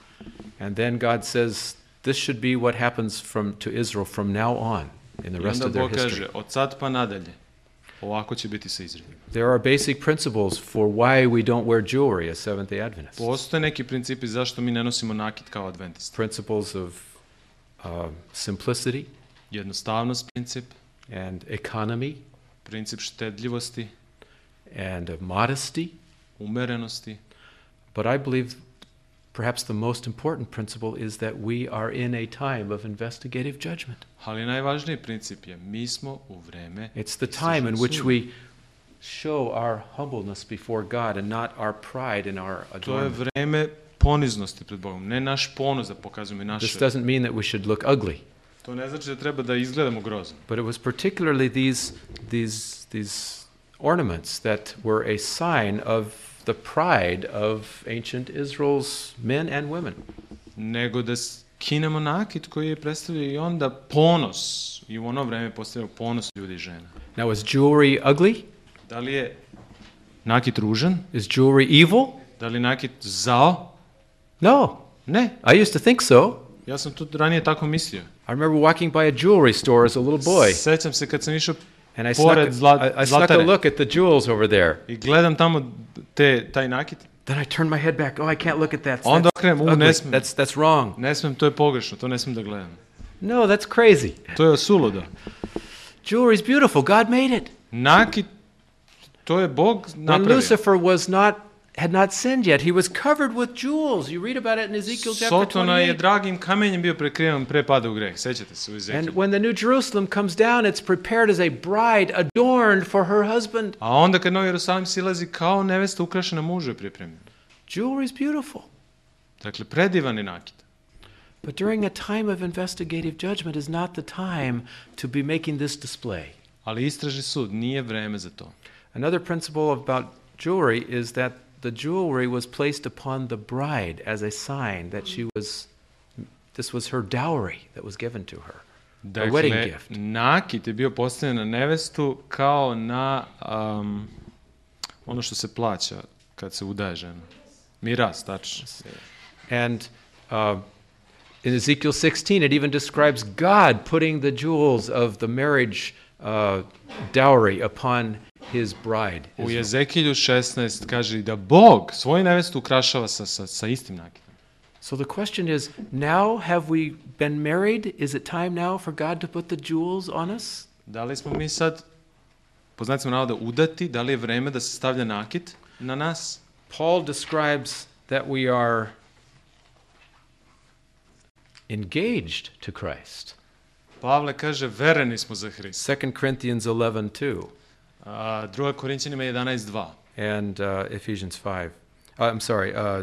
And then God says this should be what happens from to Israel from now on in the I rest onda of their Bog kaže, history. od sad pa nadalje, ovako će biti sa Izraelom. There are basic principles for why we don't wear jewelry as Seventh-day Adventists. Postoje neki principi zašto mi ne nosimo nakit kao adventisti. Principles of uh, simplicity Jednostavnost princip, and economy princip štedljivosti, and of modesty. umerenosti, But I believe perhaps the most important principle is that we are in a time of investigative judgment. ali najvažniji princip je mi smo u vreme It's the time in which we show our humbleness before God and not our pride and our To je adornment. vreme poniznosti pred Bogom, ne naš ponos da pokazujemo i This naše. doesn't mean that we should look ugly, To ne znači da treba da izgledamo grozno. but it was particularly these, these, these ornaments that were a sign of the pride of ancient Israel's men and women. Nego da skinemo nakit koji je predstavljao i onda ponos. I u ono vreme postavljao ponos ljudi i žena. Now, is jewelry ugly? Da li je nakit ružan? Is jewelry evil? Da li je nakit zao? No. Ne. I used to think so. Ja sam tu ranije tako mislio. I remember walking by a jewelry store as a little boy, Sećam se kad sam išao and I snuck, pored zla- I, I snuck a zlatare. look at the jewels over there. i gledam tamo te, taj nakit. Then I turned my head back. Oh, I can't look at that. Onda That's okrenem, u, ugly. ne smem. That's, that's wrong. Ne smem, to je pogrešno, to ne smem da gledam. No, that's crazy. To je suludo. Jewelry's beautiful. God made it. Nakit, to je Bog When napravio. Lucifer was not had not sinned yet. He was covered with jewels. You read about it in Ezekiel chapter Sotona je twenty-eight. dragim kamenjem bio prekriven pre pada u greh. Sećate se u And Ezekielu. when the New Jerusalem comes down, it's prepared as a bride adorned for her husband. A onda kad Novi Jerusalim silazi kao nevesta ukrašena mužu je pripremljena. Jewelry is beautiful. Dakle, predivan je nakit. But during a time of investigative judgment is not the time to be making this display. Ali istražni sud nije vreme za to. Another principle about jewelry is that the jewelry was placed upon the bride as a sign that she was, this was her dowry that was given to her, a wedding Dakle, gift. nakit je bio postavljen na nevestu kao na um, ono što se plaća kad se udaje žena. Miras, tačno. And uh, in Ezekiel sixteen, it even describes God putting the jewels of the marriage uh, dowry upon his bride. U Ezekilju šesnaest kaže da Bog svoju nevestu ukrašava sa, sa, sa istim nakitom. So the question is, now have we been married? Is it time now for God to put the jewels on us? Da li smo mi sad, po znacima navoda, udati? Da li je vreme da se stavlja nakit na nas? Paul describes that we are engaged to Christ. Pavle kaže, vereni smo za Hrista. Second Corinthians eleven two A, druga Korinćanima jedanaest dva. and uh, Ephesians five. Uh, I'm sorry. Uh,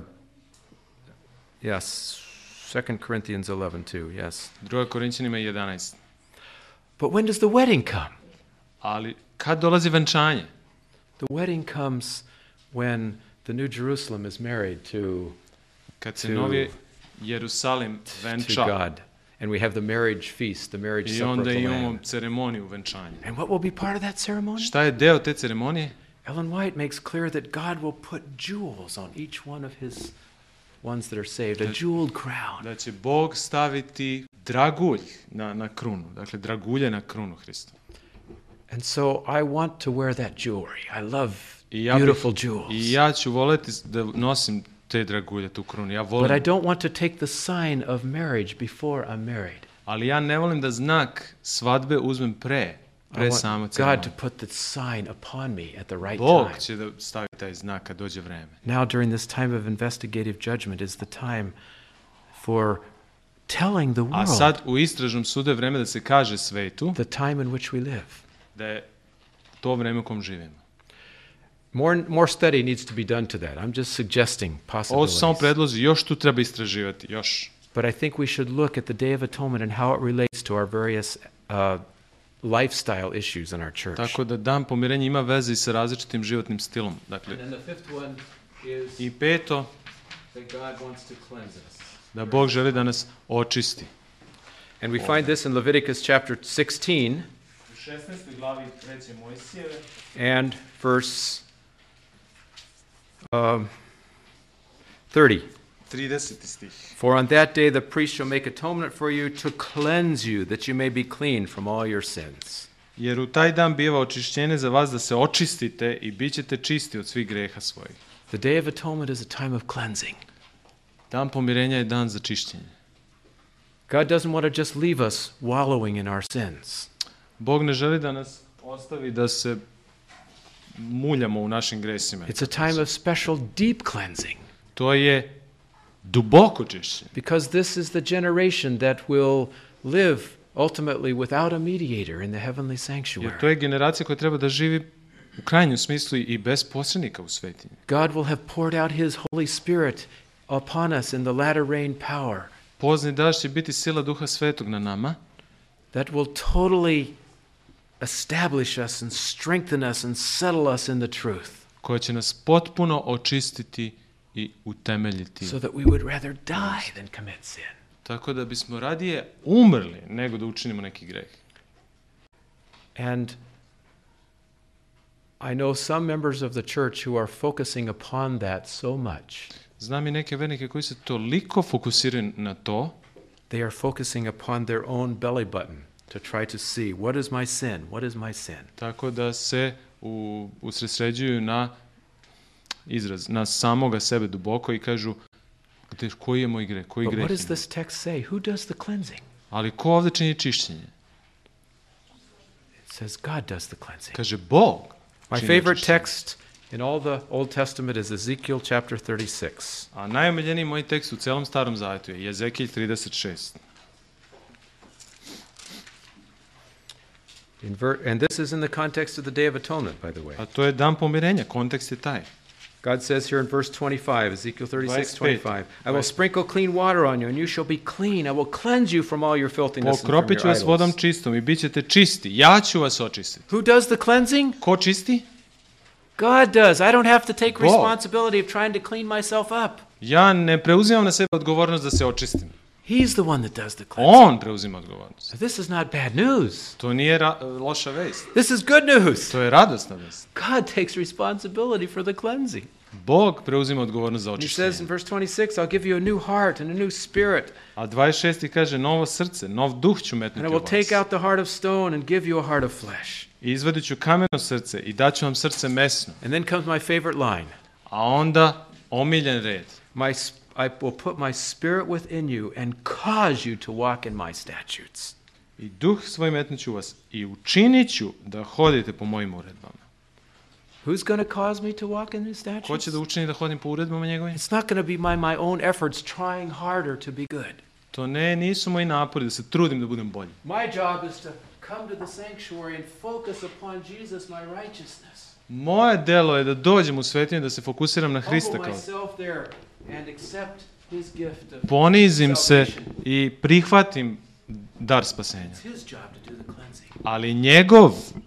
yes, Second Corinthians eleven two. Yes. Druga Korinćanima jedanaest. But when does the wedding come? Ali kad dolazi venčanje? The wedding comes when the New Jerusalem is married to Kad se To- Novi Jerusalim to venča. God, and we have the marriage feast, the marriage I supper of onda the imamo Lamb. ceremoniju venčanja. And what will be part of that ceremony? Šta je deo te ceremonije? Ellen White makes clear that God will put jewels on each one of his ones that are saved, a jeweled crown. Da će Bog staviti dragulj na, na krunu. Dakle, dragulje na krunu Hrista. And so I want to wear that jewelry. I love I ja, bih- beautiful jewels. I ja ću voleti da nosim te dragulje, tu krunu. Ja But volim, I don't want to take the sign of marriage before I'm married. ali ja ne volim da znak svadbe uzmem pre, I pre want samo God to ceremonije. put the sign upon me at the right Bog time. će da stavi taj znak kad dođe vreme. Now, during this time of investigative judgment, is the time for telling the A world sad u istražnom sudu je vreme da se kaže svetu the time in which we live. da je to vreme u kom živimo. More, more study needs to be done to that. I'm just suggesting Ovo su samo possibilities. predlozi, još tu treba istraživati, još. But I think we should look at the Day of Atonement and how it relates to our various uh, lifestyle issues in our church. Tako da dan pomirenja ima veze i sa različitim životnim stilom. Dakle, And then the fifth one is i peto, that God wants to cleanse us. da Bog želi da nas očisti. And we find this in Leviticus chapter sixteen U šesnaestoj glavi treće Mojsijeve and verse um, thirty. trideseti stih. For on that day the priest shall make atonement for you to cleanse you, that you may be clean from all your sins. Jer u taj dan biva očišćenje za vas da se očistite i bit ćete čisti od svih greha svojih. The Day of Atonement is a time of cleansing. Dan pomirenja je dan za čišćenje. God doesn't want to just leave us wallowing in our sins. Bog ne želi da nas ostavi da se muljamo u našim gresima. It's a time of special deep cleansing, To je duboko čišćenje. because this is the generation that will live ultimately without a mediator in the heavenly Jer sanctuary. to je generacija koja treba da živi u krajnjem smislu i bez posrednika u svetinji. God will have poured out his Holy Spirit upon us in the latter rain power Pozni daž će biti sila Duha Svetog na nama, that will totally establish us and strengthen us and settle us in the truth, koja će nas potpuno očistiti i utemeljiti. so that we would rather die than commit sin. Tako da bismo radije umrli nego da učinimo neki greh. And I know some members of the church who are focusing upon that so much. Znam i neke vernike koji se toliko fokusiraju na to, They are focusing upon their own belly button to try to see, what is my sin? What is my sin? tako da se u, usredsređuju na izraz, na samoga sebe duboko i kažu, "Gde- koji je moj greh, koji But greh what does imam?" this text say? Who does the cleansing? Ali ko ovde čini čišćenje? It says God does the cleansing. Kaže Bog. My čini favorite čišćenje. text in all the Old Testament is Ezekiel chapter thirty-six. A najomiljeniji moj tekst u celom Starom Zavetu je Jezekilj trideset šest. In ver- and this is in the context of the Day of Atonement, by the way. A to je dan pomirenja, kontekst je taj. God says here in verse twenty-five, Ezekiel thirty-six, dvadeset pet. twenty-five, I will sprinkle clean water on you, and you shall be clean. I will cleanse you from all your filthiness and from Pokropit ću your vas vodom idols. čistom i bit ćete čisti. Ja ću vas očistiti. Who does the cleansing? Ko čisti? God does. I don't have to take Bog. responsibility of trying to clean myself up. Ja ne preuzimam na sebe odgovornost da se očistim. He's the one that does the cleansing. On preuzima odgovornost. This is not bad news. To nije ra- loša vest. This is good news. To je radosna vest. God takes responsibility for the cleansing. Bog preuzima odgovornost za And he says in očišćenje. verse twenty-six, I'll give you a new heart and a new spirit, A dvadeset šesti kaže, novo srce, nov duh ću and metnuti I u will vas. take out the heart of stone and give you a heart of flesh. I izvadit ću kameno srce i daću vam srce mesno. And then comes my favorite line. A onda omiljen red. My, sp- I will put my spirit within you and cause you to walk in my statutes. I duh svoj metnut ću u vas i učinit ću da hodite po mojim uredbama. Who's going to cause me to walk in his Ko statutes? će da učini da hodim po uredbama njegovim? It's not going to be my, my own efforts trying harder to be good. To ne, nisu moji napori da se trudim da budem bolji. My job is to come to the sanctuary and focus upon Jesus, my righteousness. Moje delo je da dođem u svetinju, da se fokusiram na Hrista Humble kao. myself there and accept his gift of Ponizim se salvation. i prihvatim dar spasenja. It's his job to do the cleansing. Ali njegov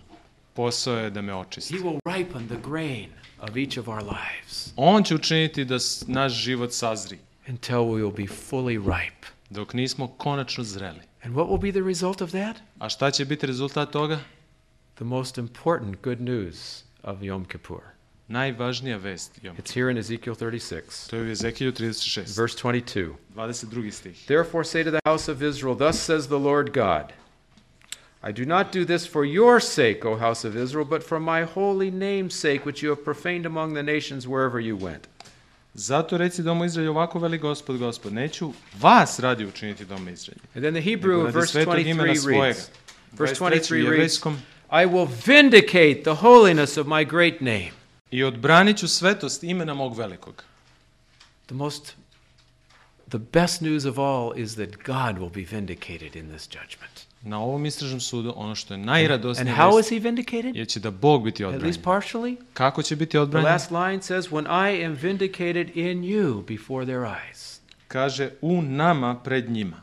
posao je da me očisti. He will ripen the grain of each of our lives On će učiniti da s- naš život sazri, until we will be fully ripe. dok nismo konačno zreli. And what will be the result of that? A šta će biti rezultat toga? The most important good news of Yom Kippur. Najvažnija vest. Jom. It's here in Ezekiel thirty-six, To je u Jezekilju trideset šest, verse twenty-two. dvadeset drugi stih. Therefore say to the house of Israel, thus says the Lord God, I do not do this for your sake, O house of Israel, but for my holy name's sake, which you have profaned among the nations wherever you went. Zato reci domu Izraelju ovako veli Gospod, Gospod, neću vas radi učiniti doma Izraelju. And then the nego Hebrew of radi verse svetog imena twenty-three svojega. reads, verse dvadeset treći u twenty-three reads, jevrejskom, I will vindicate the holiness of my great name. i odbranit ću svetost imena mog velikog. The most, the best news of all is that God will be vindicated in this judgment. Na ovom istražnom sudu ono što je And najradosnije how vest is he vindicated? je će da Bog biti At odbranjen. least partially. Kako će biti The odbranjen? last line says, when I am vindicated in you before their eyes. Kaže u nama pred njima.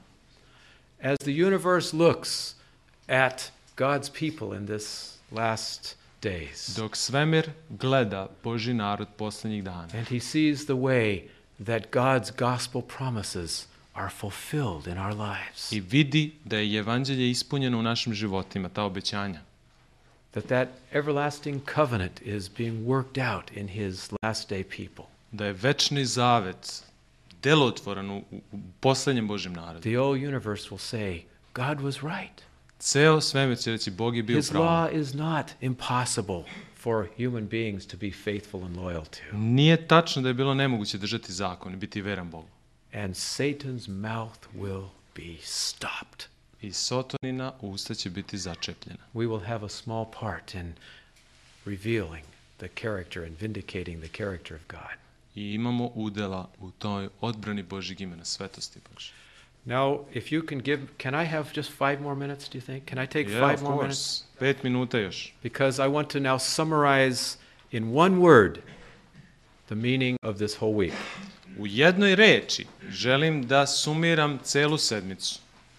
As the universe looks at God's people in this last days, Dok svemir gleda Božji narod posljednjih dana and he sees the way that God's gospel promises are fulfilled in our lives, i vidi da je evanđelje ispunjeno u našim životima, ta obećanja, that that everlasting covenant is being worked out in his last day people, da je večni zavet delotvoran u, u posljednjem Božjem narodu. the whole universe will say, God was right. Ceo svemir će reći Bog je bio His prav. law is not impossible for human beings to be faithful and loyal to. Nije tačno da je bilo nemoguće držati zakon i biti veran Bogu. And Satan's mouth will be stopped. I Sotonina usta će biti začepljena. We will have a small part in revealing the character and vindicating the character of God. I imamo udela u toj odbrani Božjeg imena, svetosti Božje. Now, if you can give, can I have just five more minutes, do you think? Can I take Yeah, five of more minutes? course. Pet minuta još. Because I want to now summarize in one word the meaning of this whole week. U jednoj reči želim da sumiram celu sedmicu.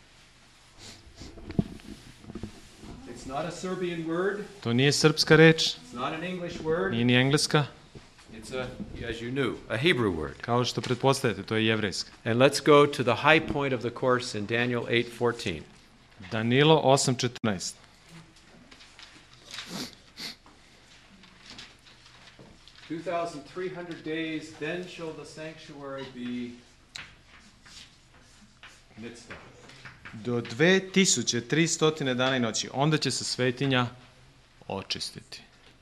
It's not a Serbian word. To nije srpska reč, It's not an English word. nije ni engleska, It's a, as you knew, a Hebrew word. kao što pretpostavljate, to je jevrejska. And let's go to the high point of the course in Daniel eight fourteen. Danilo osam četrnaest. two thousand three hundred days, then shall the sanctuary be mitzvah. Do dve tisuće tristo dana i noći, onda će se svetinja očistiti.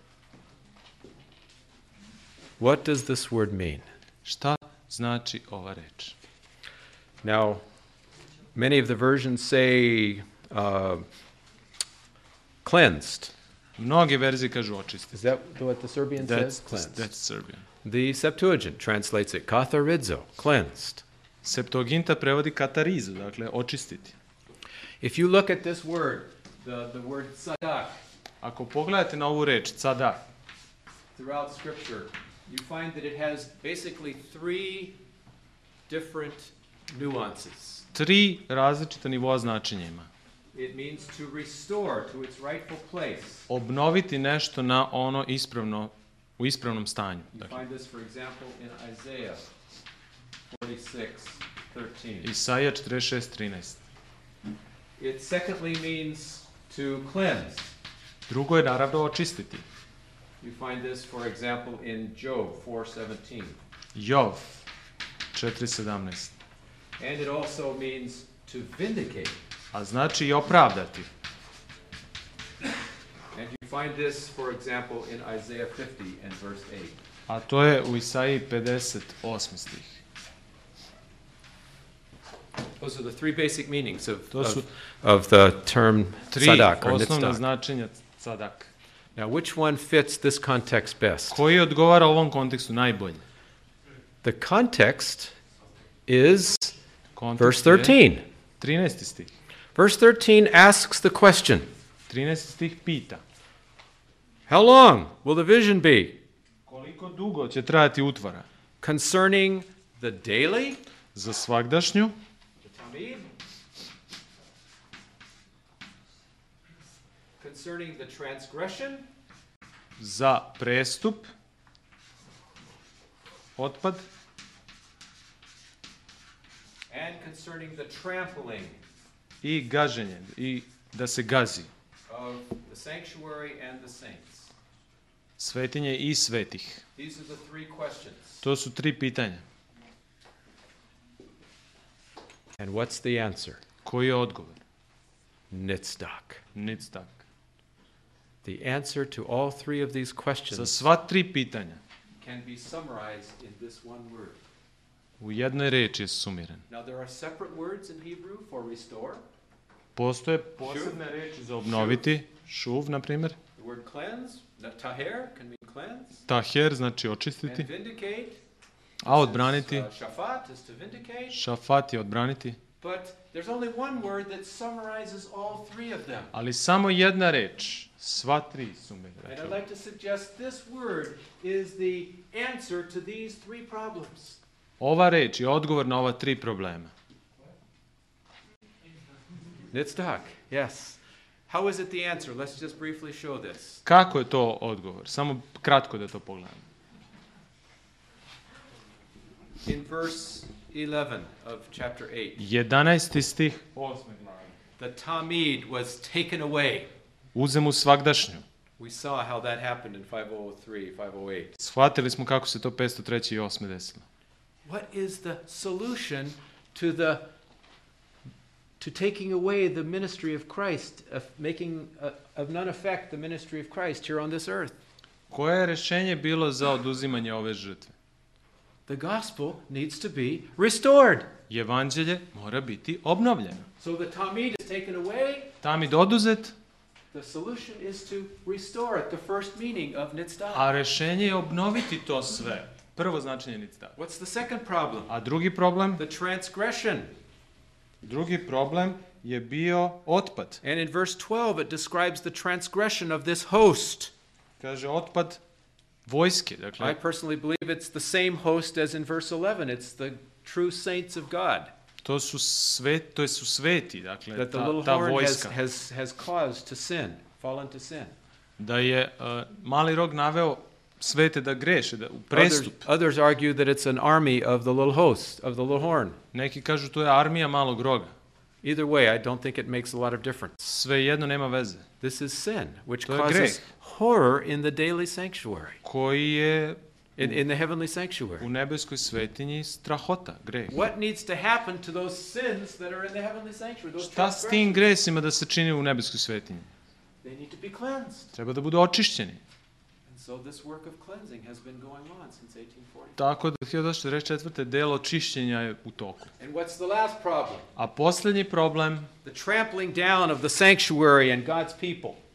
What does this word mean? Šta znači ova reč? Now, many of the versions say uh, cleansed. Mnoge verzije kažu očistiti. Is that what the Serbian says? That's, Cleansed. that's Serbian. The Septuagint translates it katharizo, cleansed. Septuaginta prevodi katarizo, dakle očistiti. If you look at this word, the, the word sadak, Ako pogledate na ovu reč, cadak, throughout Scripture, you find that it has basically three different nuances. tri različita nivoa značenja ima. It means to restore to its rightful place. Obnoviti nešto na ono ispravno, u ispravnom stanju. You Dakle, find this, for example, in Isaiah forty-six thirteen. Isaija četrdeset šest trinaest. It secondly means to cleanse. Drugo je naravno očistiti. You find this, for example, in Job four seventeen. Jov četiri sedamnaest. And it also means to vindicate. A znači i opravdati. And you find this, for example, in Isaiah fifty and verse eight. A to je u Isaiji pedeset osmi stih. Those are the three basic meanings of, To su of, of the term tri sadak or osnovna nitzdak. značenja cadak. Now, which one fits this context best? Koji odgovara ovom kontekstu najbolje? The context is Kontekst verse je thirteen. trinaesti stih. Verse thirteen asks the question, trinaesti stih pita: how long will the vision be koliko dugo će trajati utvara? concerning the daily, Za svagdašnju, the tamid, concerning the transgression, za prestup, otpad and concerning the trampling i gaženje, i da se gazi. of the sanctuary and the saints? Svetinje i svetih. These are the three questions. To su tri pitanja. And what's the answer? Koji je odgovor? Nitzdak. Nitzdak. The answer to all three of these Za questions sva tri pitanja can be summarized in this one word. u jednoj reči je sumiran. Now, there are separate words in Hebrew for restore. Postoje posebne reči za obnoviti. Šuv, na primjer. The word cleanse, taher, can mean cleanse. Taher znači And očistiti. vindicate. A odbraniti. Uh, shafat is to vindicate. Šafat je odbraniti. But there's only one word that summarizes all three of them. Ali samo jedna reč. Sva tri sumirana. And I'd like to suggest this word is the answer to these three problems. Ova reč je odgovor na ova tri problema. Nitzdak, yes. How is it the answer? Let's just briefly show this. Kako je to odgovor? Samo kratko da to pogledamo. In verse eleven of chapter eight, jedanaesti stih osme glave. the tamid was taken away. Uzem u svagdašnju. We saw how that happened in five oh three, five oh eight. Shvatili smo kako se to petsto tri i osme desilo. What is the solution to the to taking away the ministry of Christ, of making uh, of none effect the ministry of Christ here on this earth? Koje je rješenje bilo za oduzimanje ove žrtve? The gospel needs to be restored. Evanđelje mora biti obnovljeno. So the tamid is taken away. Tamid oduzet, The solution is to restore it, the first meaning of nitzdah. a rješenje je obnoviti to sve. Prvo značenje nitzdah. What's the second problem? A drugi problem? The transgression. Drugi problem je bio otpad. And in verse twelve, it describes the transgression of this host. Kaže otpad vojske. I Dakle, personally believe it's the same host as in verse eleven. It's the true saints of God to su, sve, to su sveti, dakle, that the ta, little ta horn has, vojska. has, has caused to sin, fallen to sin. Da je uh, mali rog naveo svete da greše, da u Others, prestup. others argue that it's an army of the little host, of the little horn. Neki kažu to je armija malog roga. Either way, I don't think it makes a lot of difference. Svejedno nema veze. This is sin, which To je causes greh. horror in the daily sanctuary, Koji je in, in the heavenly sanctuary. u nebeskoj svetinji strahota, greh. What needs to happen to those sins that are in the heavenly sanctuary? Those Šta s tim transgressions? gresima da se čini u nebeskoj svetinji? They need to be cleansed. Treba da budu očišćeni. And so this work of cleansing has been going on since eighteen forty. Tako da hiljadu četrdeset četvrte delo čišćenja je u toku. And what's the last problem? A posljednji problem, The trampling down of the sanctuary and God's people.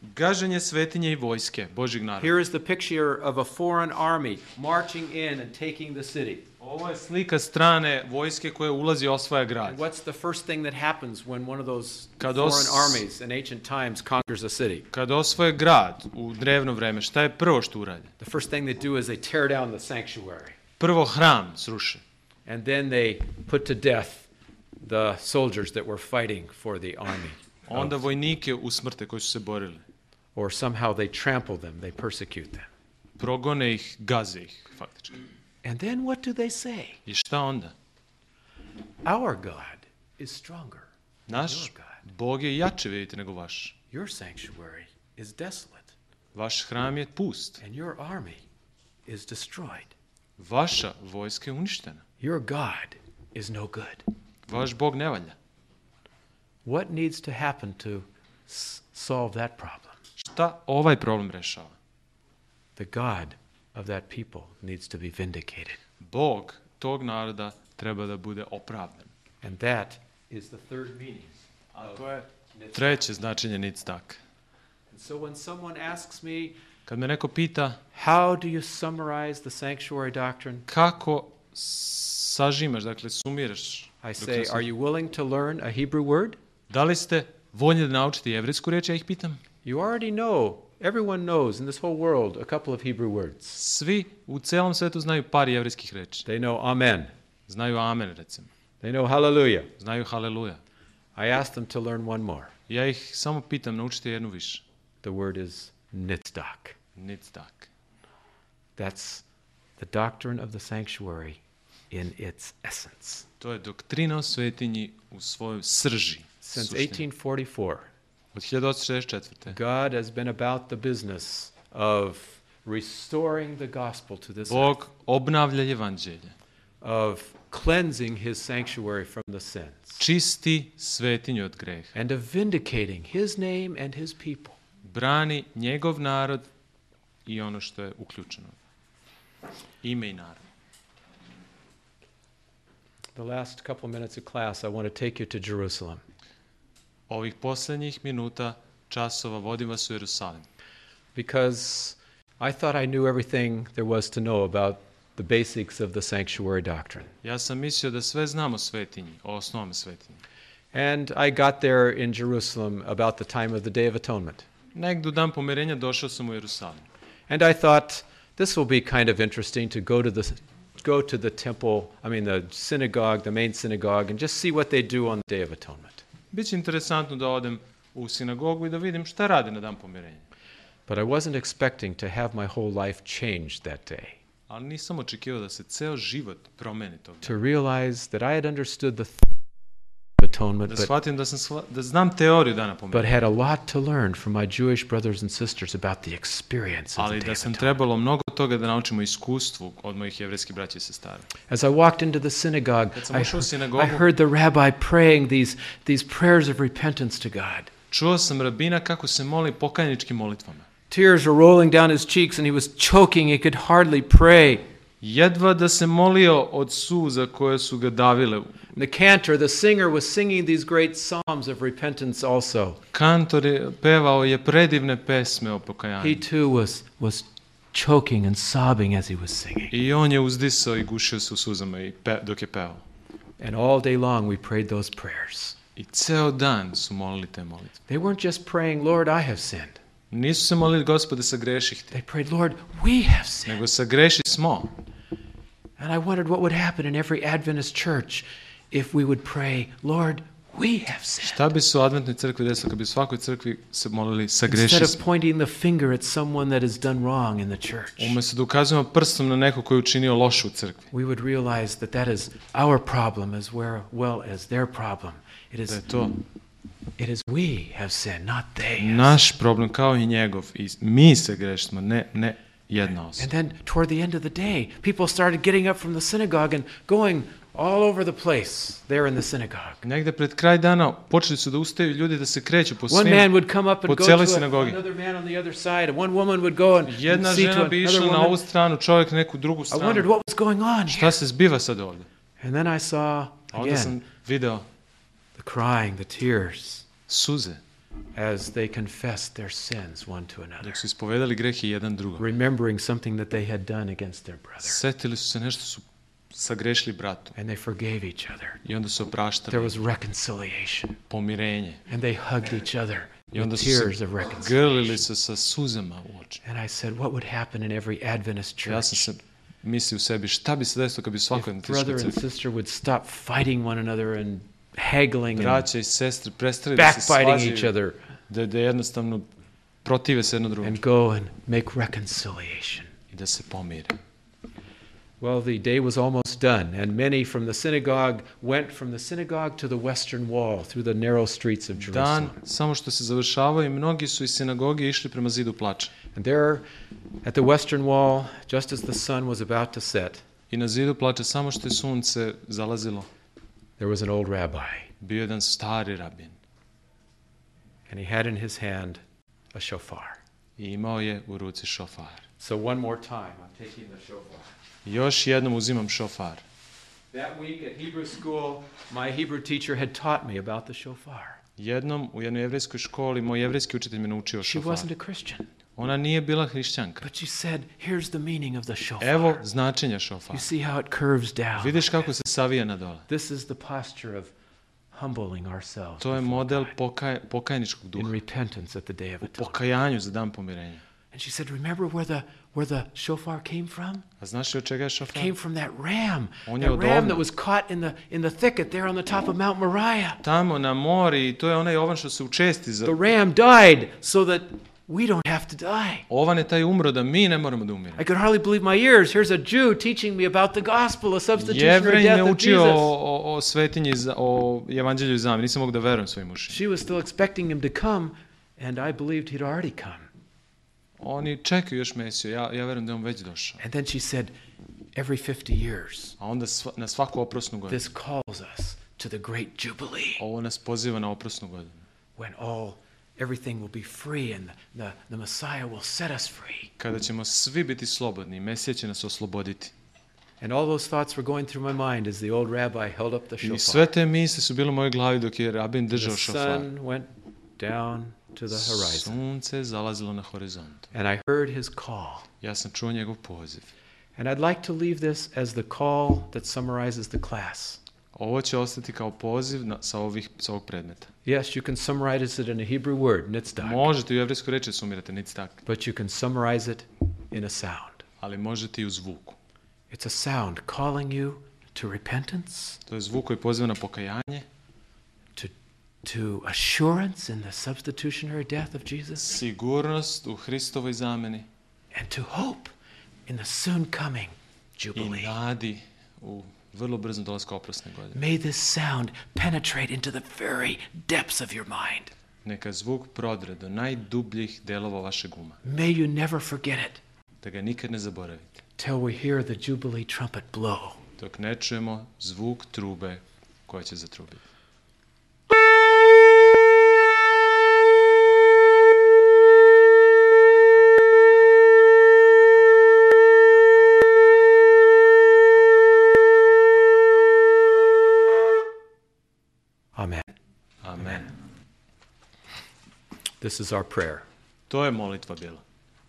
Gaženje svetinje i vojske, Božjeg naroda. Here is the picture of a foreign army marching in and taking the city. Ovo je slika strane vojske koja ulazi i osvaja grad. And what's the first thing that happens when one of those Kad foreign os- armies in ancient times conquers a city? Kad osvoje grad u drevno vreme, šta je prvo što urade? The first thing they do is they tear down the sanctuary. Prvo hram sruše. And then they put to death the soldiers that were fighting for the army. Onda vojnike usmrte koji su se borili. Or somehow they trample them, they persecute them. Progone ih, gaze ih, faktički. And then what do they say? I šta onda? Our God is stronger. Naš Your God. Bog je jače, vidite, nego vaš. Your sanctuary is desolate, Vaš hram je pust. and your army is destroyed. Vaša vojska je uništena. Your God is no good. Vaš Bog ne valja. What needs to happen to s- solve that problem? Šta ovaj problem rešava? The God of that people needs to be vindicated. Bog tog naroda treba da bude opravdan. And that is the third meaning. A to je treće značenje nictak. And so when someone asks me, Kad me neko pita how do you summarize the sanctuary doctrine? kako sažimaš, dakle sumiraš, I dok say, sam- are you willing to learn a Hebrew word? da li ste voljni da naučite jevrijsku reč, ja ih pitam. You already know, everyone knows in this whole world a couple of Hebrew words. Svi u celom svetu znaju par jevrijskih reči. They know amen. Znaju amen, recimo. They know hallelujah. Znaju haleluja. I asked them to learn one more. Ja ih samo pitam, naučite jednu više. The word is nitzdak. Nictak. That's the doctrine of the sanctuary in its essence. To je doktrina o svetinji u svojoj srži. Since suštini. eighteen forty-four, Od hiljadu osamsto šezdeset četvrte. God has been about the business of restoring the gospel to this earth, Bog obnavlja evanđelje. of cleansing his sanctuary from the sins, Čisti svetinju od greha. and of vindicating his name and his people. Brani njegov narod i ono što je uključeno. Ime i narod. The last couple minutes of class, I want to take you to Jerusalem. Ovih posljednjih minuta, časova, vodim vas u Jerusalim. Because I thought I knew everything there was to know about the basics of the sanctuary doctrine. Ja sam mislio da sve znam o svetinji, o osnovama svetinji. And I got there in Jerusalem about the time of the Day of Atonement. Negdje u dan pomirenja došao sam u Jerusalim. And I thought this will be kind of interesting to go to the go to the temple, I mean the synagogue, the main synagogue, and just see what they do on the Day of Atonement. Biće interesantno da odem u sinagogu i da vidim šta rade na dan pomirenja. But I wasn't expecting to have my whole life changed that day. Ali nisam očekivao da se ceo život promeni tog To dana. realize that I had understood the th- of atonement, Da but, shvatim da, sam shva- da znam teoriju dana but pomirenja. had a lot to learn from my Jewish brothers and sisters about the experience of the Ali Day da of sam Atonement. trebalo mnogo toga da naučimo iskustvu od mojih jevrejskih braća i sestara. As I walked into the synagogue, Kad sam I, ušao u I sinagogu, heard the rabbi praying these, these prayers of repentance to God. čuo sam rabina kako se moli pokajničkim molitvama. Tears were rolling down his cheeks and he was choking. He could hardly pray. Jedva da se molio od suza koje su ga davile. The cantor, the singer, was singing these great psalms of repentance also. Kantor je pevao je predivne pesme o He pokajanju. too was, was choking and sobbing as he was singing. I on je uzdisao i gušio se u suzama i pe, dok je pevao. And all day long we prayed those prayers. I ceo dan su molili te molitve. They weren't just praying, Lord, I have sinned. Nisu se molili, Gospode, sagreših te, They prayed, Lord, we have sinned. nego sagreši smo. And I wondered what would happen in every Adventist church if we would pray, Lord, we have sinned. Šta bi se u adventnoj crkvi desilo kad bi u svakoj crkvi se molili Instead sagreši of smo? pointing the finger at someone that has done wrong in the church, Umesto da ukazujemo prstom na neko koji je učinio loše u crkvi. we would realize that that is our problem as well, well as their problem. It Da is, je to it is we have sinned, not they. have naš problem kao i njegov. I mi se grešimo, ne, ne jedna And osoba. then toward the end of the day, people started getting up from the synagogue and going all over the place there in the synagogue. Negde pred kraj dana počeli su da ustaju ljudi da se kreću po One man svim. would come up po and go celoj to a, sinagogi. another man on the other side, and one woman would go and Jedna see to žena bi another išla na ovu woman. stranu, čovjek na neku drugu I wondered stranu. what was going on here. Šta se zbiva sad ovdje? And then I saw A onda sam again video the crying, the tears. suze. as they confessed their sins one to another, dok su ispovedali grehe jedan drugom. remembering something that they had done against their brother. Setili su se nešto su sagrešili bratu And they forgave each other. i onda su There opraštali, was reconciliation. pomirenje. And they hugged each other I onda with su tears se of grlili reconciliation. se sa suzama u oči. And I said, what would happen in every Adventist Ja sam church se mislio u sebi, šta bi se desilo kad bi svaka if brother adventistička and crkva, sister would stop fighting one another and haggling and braća i sestre prestali da se backbiting each svađaju, other da, da jednostavno protive se jedno drugom and go and make reconciliation. i da se pomire. Well, the day was almost done, and many from the synagogue went from the synagogue to the western wall through the narrow streets of Dan Jerusalem. samo što se završavao i mnogi su iz sinagoge išli prema zidu plača. And there at the western wall, just as the sun was about to set, I na zidu plača samo što je sunce zalazilo, there was an old rabbi, bio je jedan stari rabin and he had in his hand a shofar. i imao je u ruci šofar. So one more time, I'm taking the shofar. Još jednom uzimam šofar. That week at Hebrew school, my Hebrew teacher had taught me about the shofar. Jednom u jednoj jevrejskoj školi moj jevrejski učitelj me naučio She šofar. wasn't a Christian, Ona nije bila hrišćanka. but she said, here's the meaning of the shofar. Evo značenja šofara. You see how it curves down. Vidiš kako se savija na dole. This is the posture of humbling ourselves To je before model God pokaj, pokajničkog in duha. repentance at the day of atonement. Pokajanju za dan pomirenja. And she said, remember where the where the shofar came from? A znaš li od čega je It šofar? came from that ram. On je That od ram ovna. that was caught in the in the thicket there on the top of Mount Moriah. Tamo na mori, to je onaj ovan što se učesti za... The ram died so that we don't have to die. Ovan je taj umro da mi ne moramo da umiremo. I could hardly believe my ears. Here's a Jew teaching me about the gospel, a substitutionary Jevrej death me of učio o, Jesus. o, o svetinji, za- o evanđelju i zameni. Nisam mogu da verujem svojim ušima. She was still expecting him to come, and I believed he'd already come. Oni čekaju još Mesiju, ja, ja verujem da je on već došao. And then she said, every fifty years, A onda sva, na svaku oprosnu godinu. this calls us to the great jubilee, Ovo nas poziva na oprosnu godinu. when all, everything will be free and the, the, the Messiah will set us free. Kada ćemo svi biti slobodni, i Mesija će nas osloboditi. And all those thoughts were going through my mind as the old rabbi held up the I shofar. sve te misli su bile u mojoj glavi dok je rabin The držao šofar. sun went down to the horizon, Sunce je zalazilo na horizontu. and I heard his call. Ja sam čuo njegov poziv. And I'd like to leave this as the call that summarizes the class. Ovo će ostati kao poziv na, sa, ovih, sa ovog predmeta. Yes, you can summarize it in a Hebrew word, nitzdak, Možete u jevrijskoj reči sumirati, nic tak, but you can summarize it in a sound. ali možete i u zvuku. It's a sound calling you to repentance, To je zvuk koji poziva na pokajanje, to, to assurance in the substitutionary death of Jesus, sigurnost u Hristovoj zameni and to hope in the soon coming i jubilee. nadi u vrlo brzom dolasku oprosne godine. May this sound penetrate into the very depths of your mind. Neka zvuk prodre do najdubljih delova vašeg uma, May you never forget it da ga nikad ne zaboravite, till we hear the jubilee trumpet blow. dok ne čujemo zvuk trube koja će zatrubiti. Amen. Amen. This is our prayer. To je molitva bila.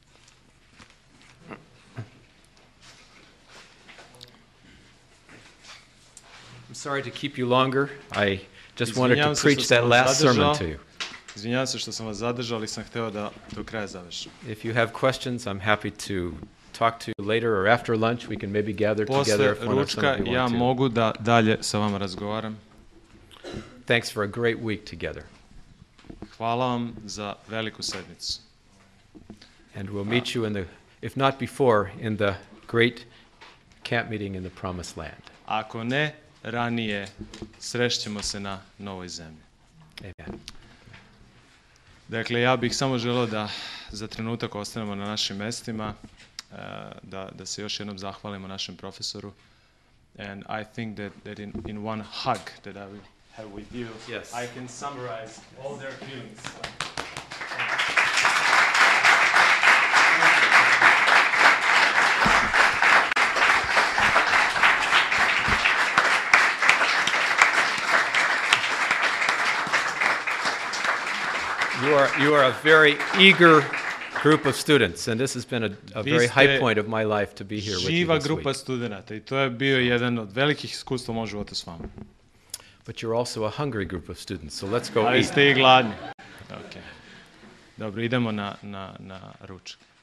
I'm sorry to keep you longer. I just wanted to Izvinjavam se preach što sam that vas last sermon zadržao. to you. Izvinjavam se što sam vas zadržao, ali sam hteo da do kraja završim. If you have questions, I'm happy to talk to you later or after lunch. We can maybe gather together Posle if one of some ručka of you ja want to. mogu da dalje sa vama razgovaram. Thanks for a great week together. Hvala vam za veliku sednicu. And we'll meet you in the, if not before, in the great camp meeting in the Promised Land. Ako ne, ranije srešćemo se na novoj zemlji. Amen. Dakle, ja bih samo želeo da za trenutak ostanemo na našim mestima, eh, da, da se još jednom zahvalimo našem profesoru. And I think that, that in, in one hug that I will have with you, Yes. I can summarize all their feelings. You are, you are a very eager group of students, and this has been a, a Vi very ste high point of my life to be here with you Živa this grupa week. studenata i to je bio jedan od velikih iskustva u mom životu s vama. But you're also a hungry group of students, so let's go Ali eat. ste i gladni. Okay. Dobro, idemo na, na, na ručak.